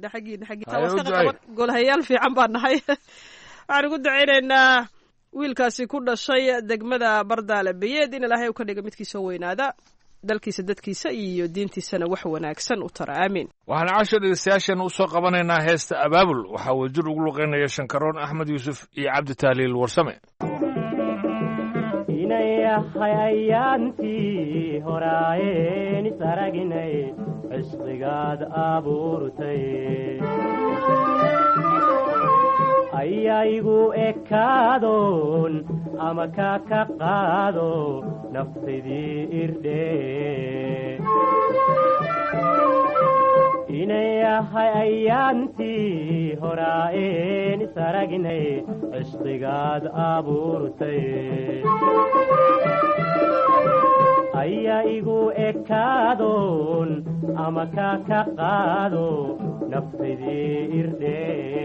xaggiina golhayaal fiican baa nahay waxaan ugu ducaynaynaa wiilkaasi ku dhashay degmada bardaale bayeed in ilaahay u ka dhiga midkii soo weynaada dalkiisa dadkiisa iyo diintiisana wax wanaagsan u tara aamiin
waxaan casho dhegeystayaasheena u soo qabanaynaa heesta abaabul waxaa wajir ugu luqeynaya shankaroon axmed yuusuf iyo cabdi tahliil warsame
inay ahay ayaantii horaayeen isaraginay cishqigaad abuurtay ayaygu ekaadoon ama kaa ka qaado naftaydii irdhe inay yahay ayaantii horaa'een isaragnay cishqigaad abuurtay ayaa igu ekaadoon ama kaa ka qaado naftaydii irdhe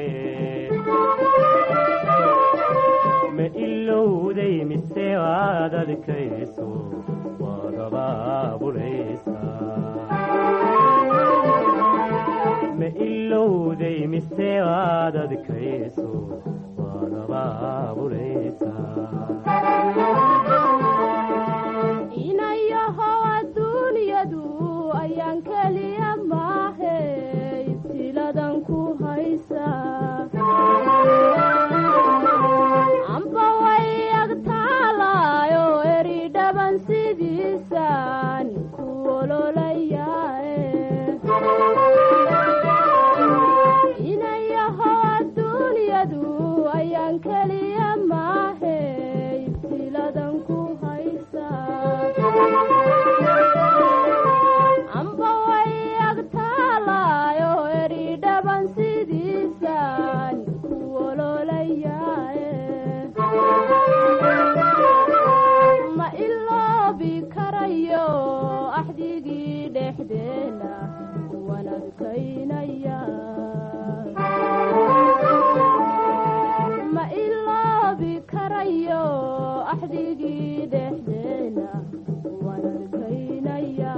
ma ilowday mise waad adkayso waad abaabulaysaa ma ilowday mise waad adkayso waad abaabulaysaa
inayaho adduunyadu ayaan keliya maahe ibtiladan ku haysaa amba way agtaalaayo eri dhaban sidiisaan ku ololayae inayaho adduunyadu ayaan keliya maahe ibtiladan ku amba way agtaalaayo eri dhaban sidiisaan ku ololayae ma iloobi karayo axdigii dhexdeena waan adkaynaya ma iloobi karayo axdigii dhexdeena waan adkaynaya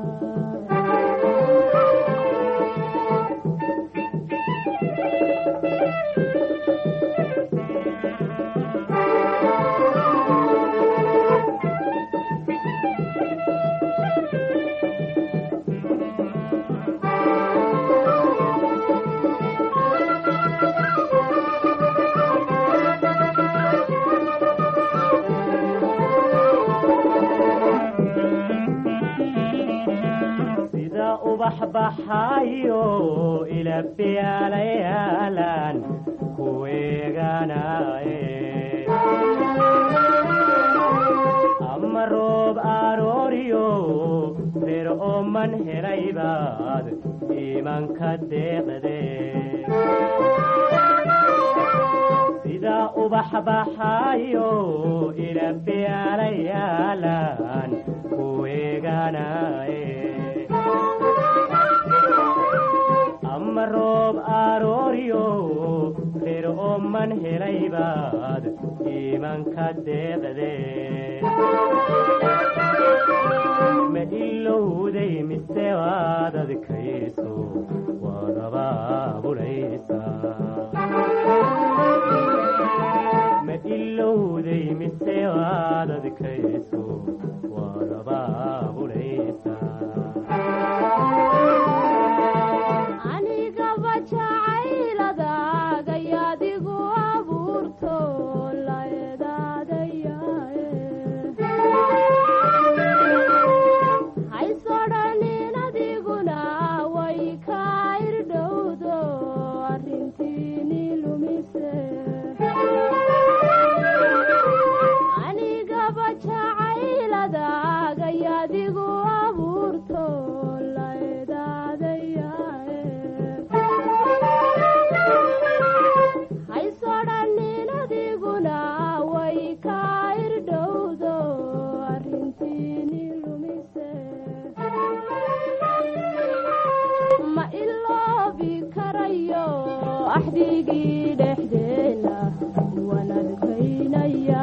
ubax baxayo ilaabiyaalayaalaan ku eeganaye ama roob arooriyo reer ooman helaybaad iimanka deeqde sida ubax baxayo ilaabiyaalayaalaan ku eeganaye ama roob arooriyo reer ooman helaybaad iimanka deeqde ma ilowday mise waad adkayso waad abaabulaysaa ma ilowday mise waad adkayso waad abaabulaysaa anigaba jacayladaagayaadigu abuurto la edaadayae haysodhanin adiguna way kaa irdhowdo arrintiini lumise anigaba jacayladaagayaadigu abuurto la edaadayae haysodhanin adiguna way kaa irdhowdo arrintiini lumise ma iloobi karayo axdigii dhexdeena waan adkaynaya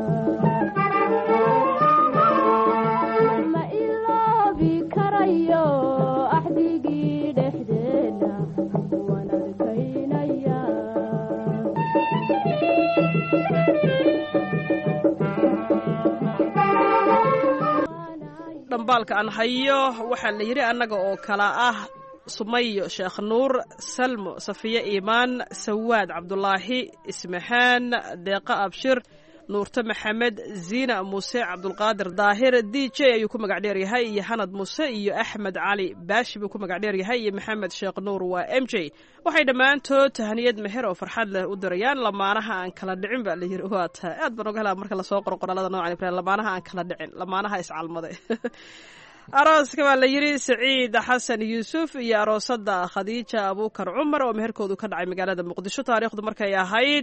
ma iloobi karayo axdigii dhexdeena waan adkaynaya
dhambaalka aan hayo waxaa la yidhi annaga oo kala ah sumayo sheekh nuur salmo safiye iimaan sawaad cabdulaahi ismaxaan deeqa abshir nuurte maxamed ziina muuse cabdulqaadir daahir d j ayuu ku magac dheer yahay iyo xanad muuse iyo axmed cali baashi buu ku magac dheer yahay iyo maxamed sheekh nuur waa m j waxay dhammaantood tahaniyad meher oo farxad leh u dirayaan lamaanaha aan kala dhicin baa la yiri waa tahay aad baan oga helaa marka lasoo qoro qoraalada noocan ibrahim lamaanaha aan kala dhicin lamaanaha iscalmaday arooska baa la yiri saciid xasan yuusuf iyo aroosada khadiija abuukar cumar oo meherkoodu ka dhacay magaalada muqdisho taariikhdu markay ahayd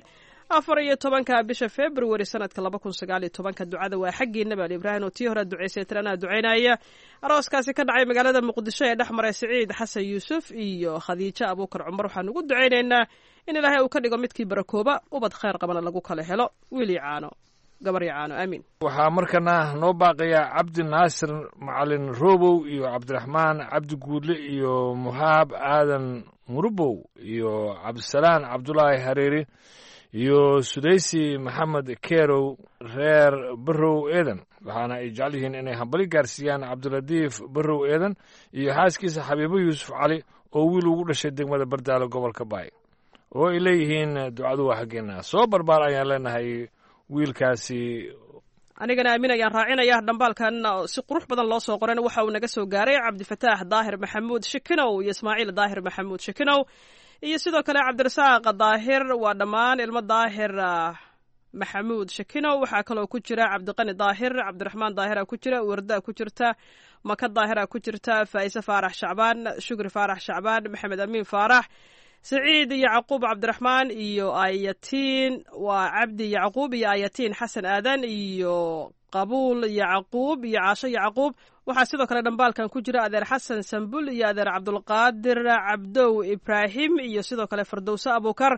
14 bisha February sanadka 2019 ducada waa xaqiina baa Ibrahim oo tii hore duceysay tirana duceynaya arooskaasi ka dhacay magaalada Muqdisho ee dhaxmaray Saciid Xasan Yuusuf iyo Khadiija Abuukar Cumar waxaan ugu duceynaynaa in Ilaahay uu ka dhigo midkii barakooba ubad khayr qabana lagu kala helo wiil yaano gabar yaano aamin
waxaa markana noo baaqaya Cabdi Naasir Macalin Roobow iyo Cabdiraxmaan Cabdi Guudle iyo Muhaab Aadan Murubow iyo Cabdisalaan Cabdullaahi Hareeri iyo Sudaysi Maxamed Kerow reer Barrow Eedan waxaana ay jecel yihiin inay hambali gaarsiiyaan Cabdiladiif Barrow Eedan iyo xaaskiisa Xabiibo Yuusuf Cali oo wiil ugu dhashay degmada Bardaalo gobolka Baay oo ay leeyihiin ducadu waa xaggeena soo barbaar ayaan leenahay wiilkaasi
anigana aamin ayaan raacinaya dhambaalkan si qurux badan loo soo qoran waxa uu naga soo gaaray Cabdifataax Daahir Maxamuud Shikinow iyo Ismaaciil Daahir Maxamuud Shikinow iyo sidoo kale Cabdirasaaq Daahir waa dhamaan ilmo Daahir Maxamuud Shikinow waxa kale oo ku jira Cabdiqani Daahir Cabdiraxmaan Daahir ku jira Warda ku jirta Maka Daahir ku jirta Faaiisa Faarax Shacbaan Shukri Faarax Shacbaan Maxamed Amiin Faarax Saciid Yacquub Cabdiraxmaan iyo Ayatiin waa Cabdi Yacquub iyo Ayatiin Xasan Aadan iyo Qabuul Yacquub iyo Caasho Yacquub waxaa sidoo kale dhambaalkan ku jira adeer Xasan Sambul iyo adeer Cabdulqaadir Cabdow Ibrahim iyo sidoo kale Fardowsa Abuukar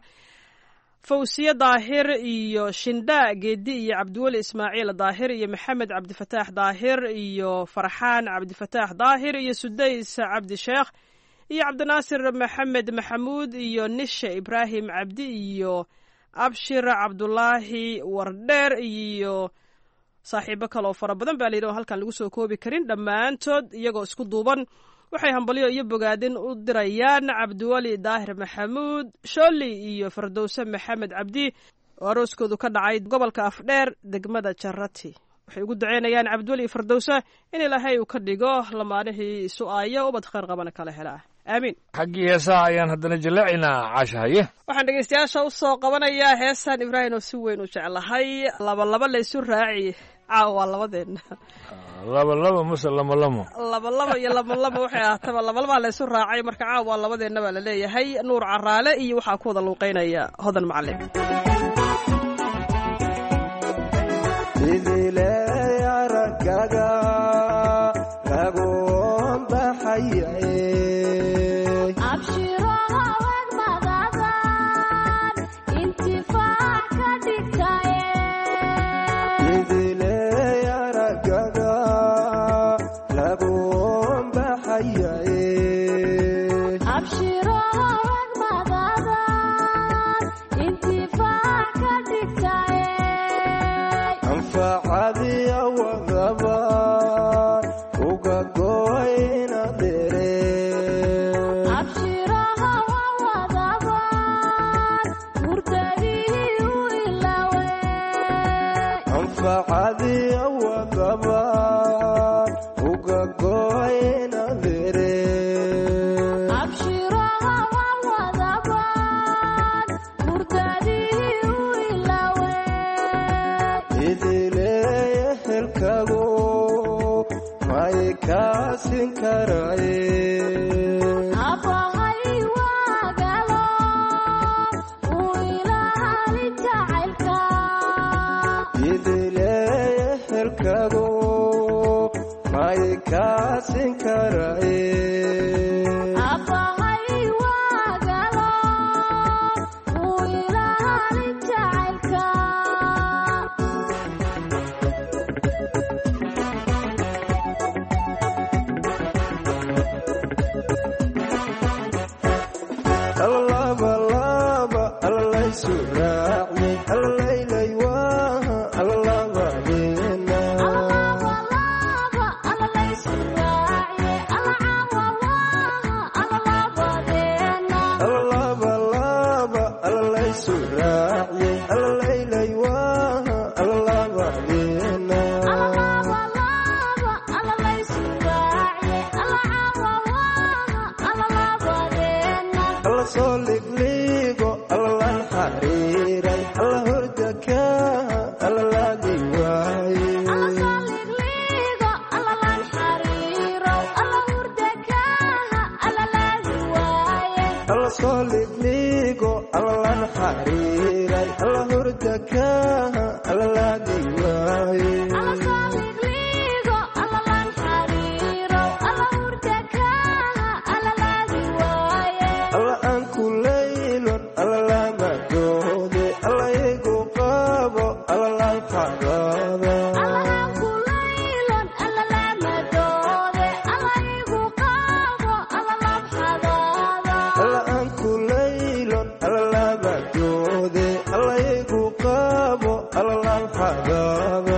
Fawsiya Daahir iyo Shinda Geedi iyo Cabdiwali Ismaaciil Daahir iyo Maxamed Cabdifataax Daahir iyo Farxaan Cabdifataax Daahir iyo Sudays Cabdi Sheekh iyo Cabdinaasir Maxamed Maxamuud iyo Nisha Ibrahim Cabdi iyo Abshir Cabdullaahi Wardheer iyo saaxiibo kale oo fara badan baa leeyahay halkan lagu soo koobi karin dhammaantood iyagoo isku duuban waxay hambalyo iyo bogaadin u dirayaan Cabdiwali Daahir Maxamuud Sholi iyo Fardowsa Maxamed Cabdi oo arooskoodu ka dhacay gobolka Afdheer degmada Jarati waxay ugu duceynayaan Cabdiwali iyo Fardowsa in Ilaahay uu ka dhigo lamaanihii su'aayo ubad khayr qabana kala helaa aamin
xaggii heesaha ayaan haddana jaleecinaa caashahaye
waxaan dhegeystayaasha u soo qabanayaa heesaan Ibrahim oo si weyn u jeclahay laba la isu raaci caawa labadeena
laba mase lamo
laba iyo lamo waxay ahaataba laba la isu raacay marka caawa labadeena baa la leeyahay Nuur Caraale iyo waxaa ku wada luuqeynaya Hodan Macalin
idile aragaga ragoon baxayay alla soo ligligo allalan xariiray alla hurda ka alla laadi waaye alla soo ligligo allalan xariiray alla hurda ka alla laadi waaye alla aan ku laylon alla lama doode alla igu qabo alla lan xadaada alla aan ku laylon alla lama doode alla igu qabo alla lan xadaada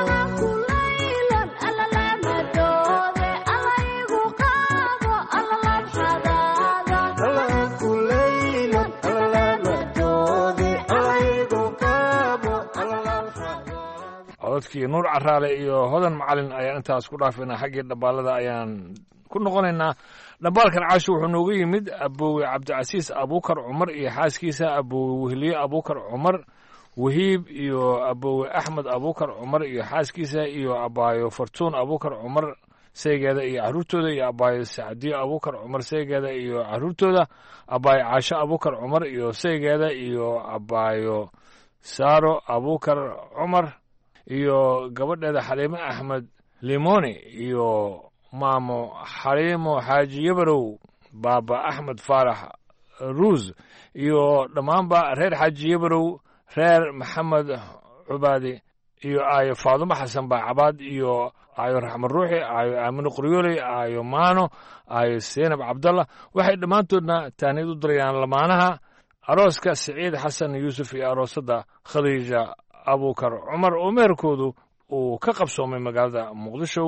cododkii nuur caraale iyo hodan macalin ayaan intaas ku dhaafaynaa xaggii dhambaalada ayaan ku noqonaynaa dhambaalkan caasho wuxuu noogu yimid aboowe cabdicasiis abuukar cumar iyo xaaskiisa aboowe wehliye abuukar cumar wahiib iyo aboowe axmed abuukar cumar iyo xaaskiisa iyo abaayo fartuun abuukar cumar saygeeda iyo caruurtooda iyo abaayo sacdiyo abuukar cumar saygeeda iyo caruurtooda abaayo caasho abuukar cumar iyo saygeeda iyo abaayo saaro abuukar cumar iyo gabadheeda xaliimo axmed limoni iyo maamo xaliimo xaaji yabarow baaba axmed faarax ruus iyo dhammaanba reer xaaji yabarow reer maxamed cubaadi iyo aayo faadumo xasan baacabaad iyo aayo raxmed ruuxi aayo aamino qoryooley aayo maano aayo seynab cabdallah waxay dhammaantoodna taaniyad u dirayaan lamaanaha arooska siciid xasan yuusuf iyo aroosadda khadiija abuukar cumar oo meherkoodu uu ka qabsoomay magaalada muqdisho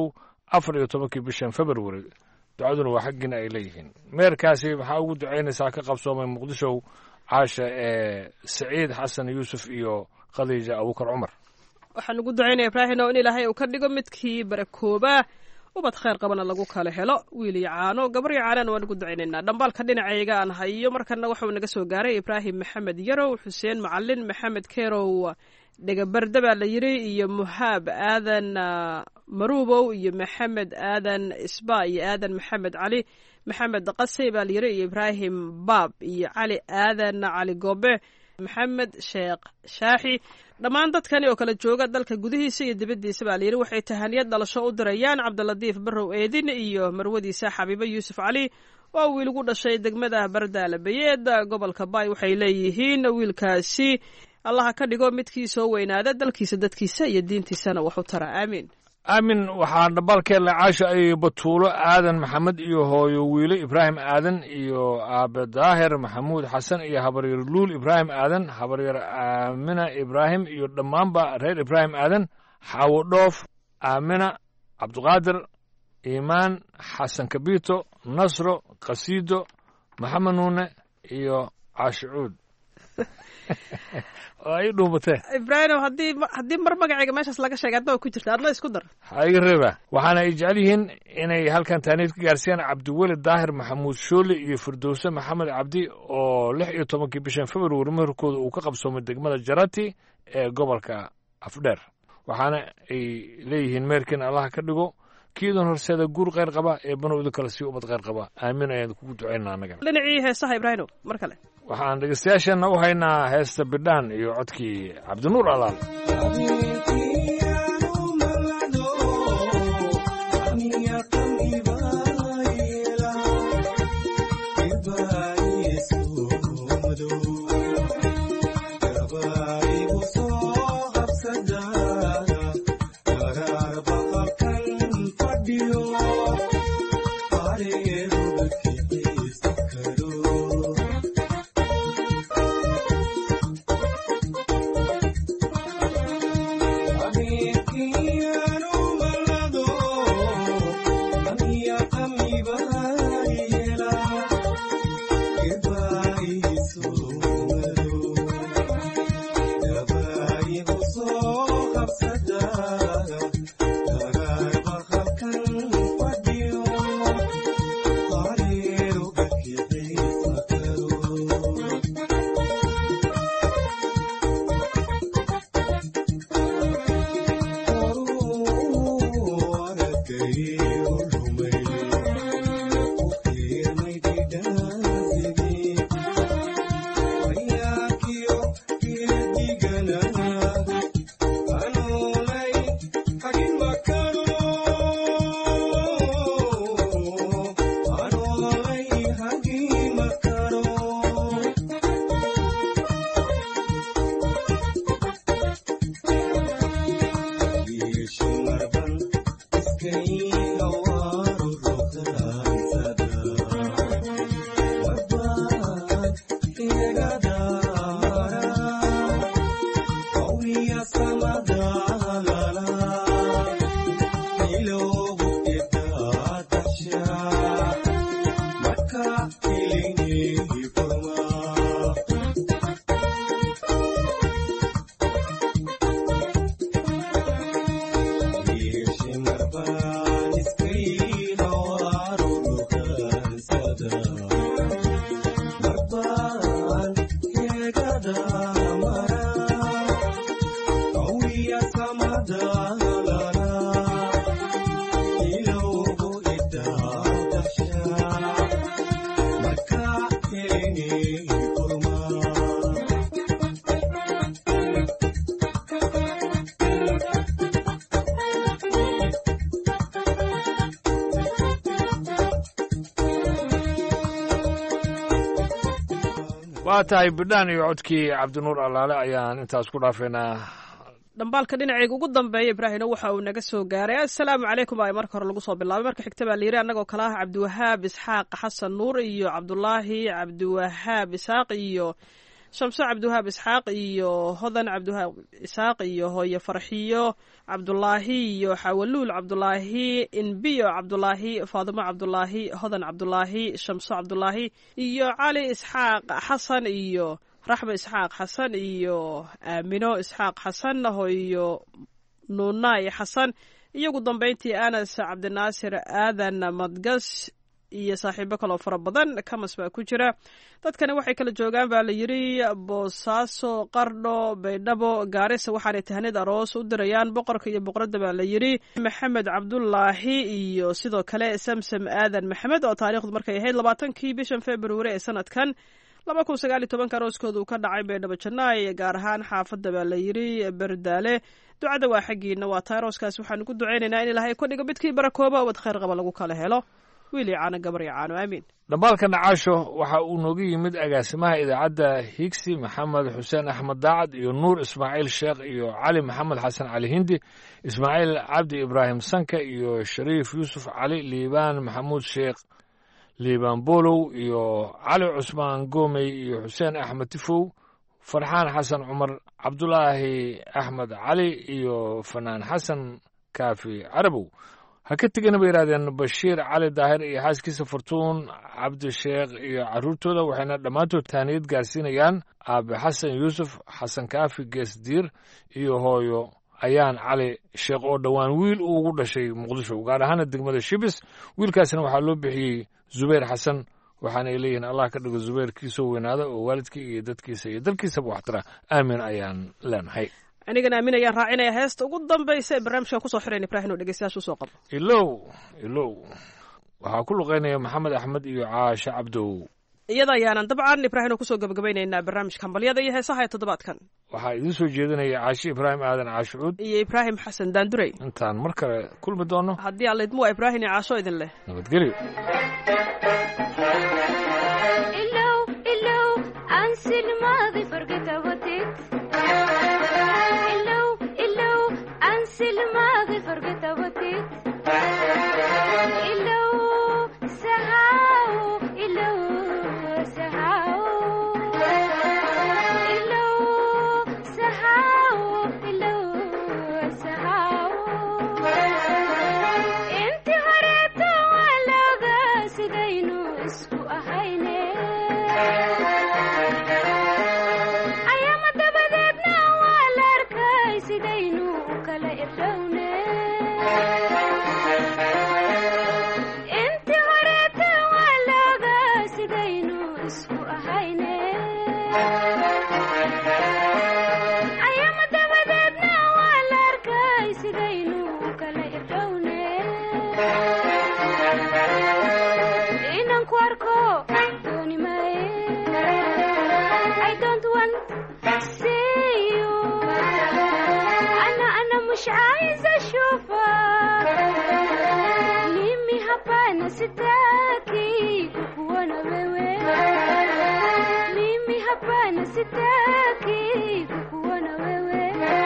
14 bishan februari ducaduna waa xaggiina ay leeyihiin meherkaasi waxaa ugu ducaynaysaa ka qabsoomay muqdisho caasha ee siciid xasan yuusuf iyo khadiija abuukar cumar
waxaan ugu ducaynaya ibraahim oo in ilaahay uu ka dhigo midkii barakooba ubad khayr qabana lagu kala helo wiil iyo caano gabar iyo caanana waan ugu ducaynaynaa dhambaalka dhinacayga aan hayo markana waxuu naga soo gaaray ibraahim maxamed yarow xuseen macalin maxamed keerow dhegabarda baa la yiri iyo muhaab aadan maruubow iyo maxamed aadan isba iyo aadan maxamed cali maxamed qasay baa la yiri iyo ibraahim baab iyo cali aadan cali goobe maxamed sheekh shaaxi dhammaan dadkani oo kala jooga dalka gudihiisa iyo dibaddiisa baa la yiri waxay tahaniyad dhalasho u dirayaan cabdiladiif barrow eedin iyo marwadiisa xabiibo yuusuf cali oo wiil ugu dhashay degmada bardaala bayeed gobolka baay waxay leeyihiin wiilkaasi allaha ka dhigo midkii soo weynaada dalkiisa dadkiisa iyo diintiisana wax u tara aamiin
aamin waxaa dhambaalkeela caasho ay batuulo aadan maxamed iyo hooyo wiilo ibraahim aadan iyo aabe daahir maxamuud xasan iyo habaryar luul ibraahim aadan habaryar aamina ibraahim iyo dhammaanba reer ibraahim aadan xaawo dhoof aamina cabdiqaadir iimaan xasan kabiito nasro qasiido maxamed nuune iyo caashicuud ay dhuumatee
ibraahim haddii mar magacayga meeshaas laga sheegay adna waa ku jirta adna isku dar
haiga reeba waxaana ay jecel yihiin inay halkan taaniid ka gaarsiiyaan cabdiweli daahir maxamuud shoole iyo firdowse maxamed cabdi oo 16 bishan februari meherkooda uu ka qabsoomay degmada jarati ee gobolka afdheer waxaana ay leeyihiin meherkiin allaha ka dhigo kiidan horseeda guur khayr qaba ee banowda kale sii ubad khayr qaba aamin ayaan kugu ducaynaa annaga
dhinacii heesaha ibraahim mar kale
waxaan dhegeystayaasheenna u haynaa heesta bidhaan iyo codkii cabdinuur alaal
Ami
waa tahay bidhaan iyo codkii cabdinuur allaale ayaan intaas ku dhaafaynaa.
dhambaalka dhinacayga ugu dambeeya ibraahino waxa uu naga soo gaaray assalaamu calaykum ay marka hore lagu soo bilaabay marka xigta baa layidhi annagoo kale ah cabdiwahaab isxaaq xasan nuur iyo cabdulaahi cabdiwahaab isxaaq iyo shamso cabdiwahaab isxaaq iyo hodan cabdiwahaab isxaaq iyo hooye farxiyo cabdulaahi iyo xawaluul cabdulaahi inbiyo cabdulaahi faadimo cabdulaahi hodan cabdulaahi shamso cabdulaahi iyo cali isxaaq xasan iyo raxmo isxaaq xasan iyo aamino isxaaq xasan hooyo nuunaay xasan iyo ugu dambeyntii anas cabdinaasir aadan madgas iyo saaxiibo kaloo fara badan kamas baa ku jira. dadkani waxay kala joogaan baa la yidhi boosaaso qardho baydhabo gaarisa waxaanay tahnid aroos u dirayaan boqorka iyo boqoradda baa la yidhi maxamed cabdulaahi iyo sidoo kale samsam aadan maxamed oo taariikhdu markay ahayd 20 bishan februari ee sanadkan 2019 arooskooda uu ka dhacay baydhabo jannaay gaar ahaan xaafadda baa la yidhi berdaale. ducada waa xaggiina waa tahay arooskaas waxaanu ku ducaynaynaa in ilaahay ku dhigo midkii barakooba wad khayr qaba lagu kala helo wiil iyo caano gabar iyo caano aamiin.
dhambaalka nacaasho waxa uu nooga yimid agaasimaha idaacadda higsi maxamed xuseen axmed daacad iyo nuur ismaaciil sheekh iyo cali maxamed xasan cali hindi ismaaciil cabdi ibraahim sanka iyo shariif yuusuf cali liibaan maxamuud sheekh liibaan bolow iyo cali cusmaan goomey iyo xuseen axmed tifow farxaan xasan cumar cabdulaahi axmed cali iyo fanaan xasan kaafi carabow. ha ka tegana bay yidhahdeen bashiir cali daahir iyo xaaskiisa fartuun cabdisheekh iyo carruurtooda waxayna dhammaantood taaniyad gaarsiinayaan aabe xasan yuusuf xasan kaafi geesdiir iyo hooyo ayaan cali sheekh oo dhowaan wiil uu ugu dhashay muqdisho gaar ahaana degmada shibis. wiilkaasna waxaa loo bixiyey zubayr xasan waxaana ay leeyihiin allah ka dhigo zubayr kiisoo weynaada oo waalidkii iyo dadkiisa iyo dalkiisaba waxtara aamin ayaan leenahay.
anigana aamin ayaan raacinaya heesta ugu dambaysa ee barnaamijkan kusoo xirayn ibraahim oo dhegeystayaasha usoo qabo
ilow waxaa ku luqeynaya maxamed axmed iyo caashe cabdow.
iyada ayaanan dabcan ibraahim oo kusoo gabagabaynaynaa barnaamijka hambalyada iyo heesaha ee toddobaadkan.
waxaa idiin soo jeedinaya caashe ibraahim aadan caashe cuud
iyo ibraahim xasan daandurey.
intaan mar kale kulmi doono
haddii alla idmu waa ibraahim iyo caasho idin leh
nabadgelyo.
Sidaynu isku ahay hapana sitaki kukuona wewe, mimi hapana sitaki kukuona wewe.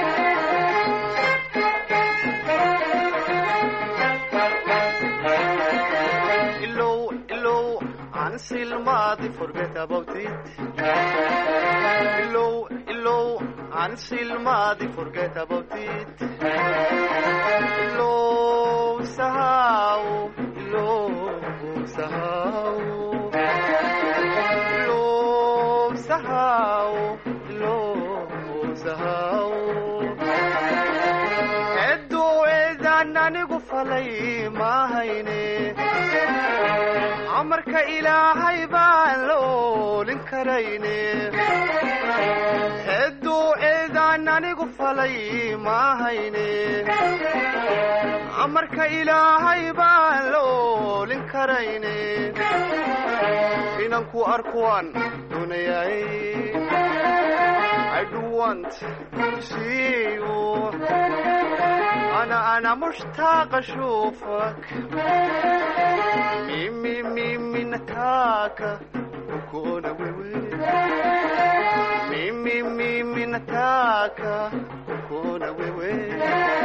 Illow, until madi forget about it. Illow, until madi forget about it. Illow, sahau, sahau. Illow, sahau, sahau. Eddu eedan anigu falay ma hayne. Amarka ilaahay baan loolin karayne. Eddu eedan anigu falay ma hayne. Amarka ilaahay baan loolin karayne. Inaan ku arkuwaan doonayay. I do want to see you. أنا مشتاق أشوفك. ميمي نتاكا وكونا ويوي. ميمي نتاكا وكونا ويوي.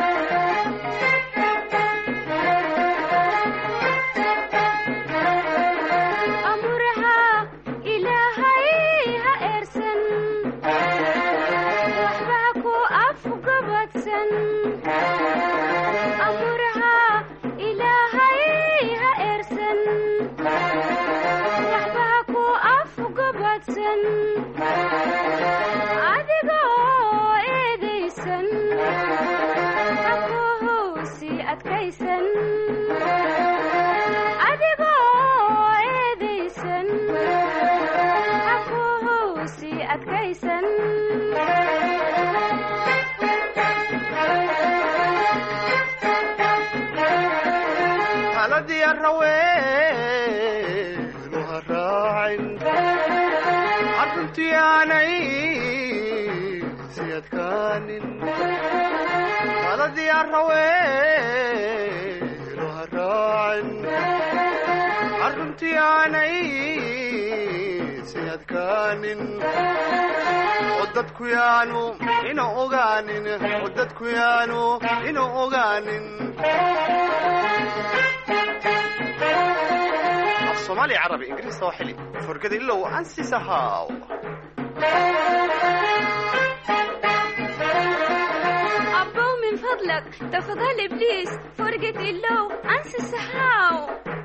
هلدي الروين وهالراعن عرفت ياني سيد كانن هلدي الروين وهالراعن عرفت ياني سيد كانن وددku yaanu ina ogaanin وددku yaanu ina ogaanin الصومالي عربي انجليزي سواحلي فرقد الا وانسي سهاو
ابو من فضلك تفضل بليز فرقد الا وانسي سهاو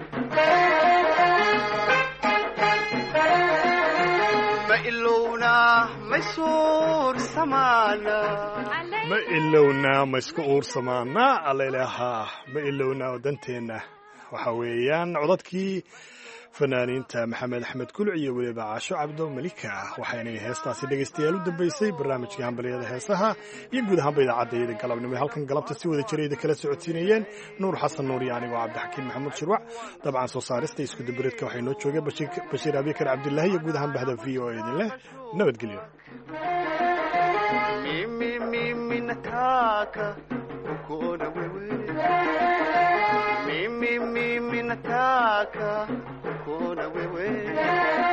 ما إلونا مسور سمانا
ma ilowna ma isku uursamaana allailahaa ma ilowna waddanteena waxa weeyaan codadkii fanaaniinta maxamed axmed kuluc iyo weliba caasho cabdo malika waxaynay heestaasi dhegaystayaal u dambaysay barnaamijkii hambalyada heesaha iyo guud ahaanba idaacadda galabnimo halkan galabta si wada jirayda kala socodsiinayeen nuur xasan nuur iyo anigoo cabdixakiin maxamuud shirwac dabcan soo saarista isku dabareedka waxay noo joogeen bashiir abikar cabdilaahi iyo guud ahaan bahda v o idin leh nabadgelyo
mimi nataka kukuona wewe mimi nataka kukuona wewe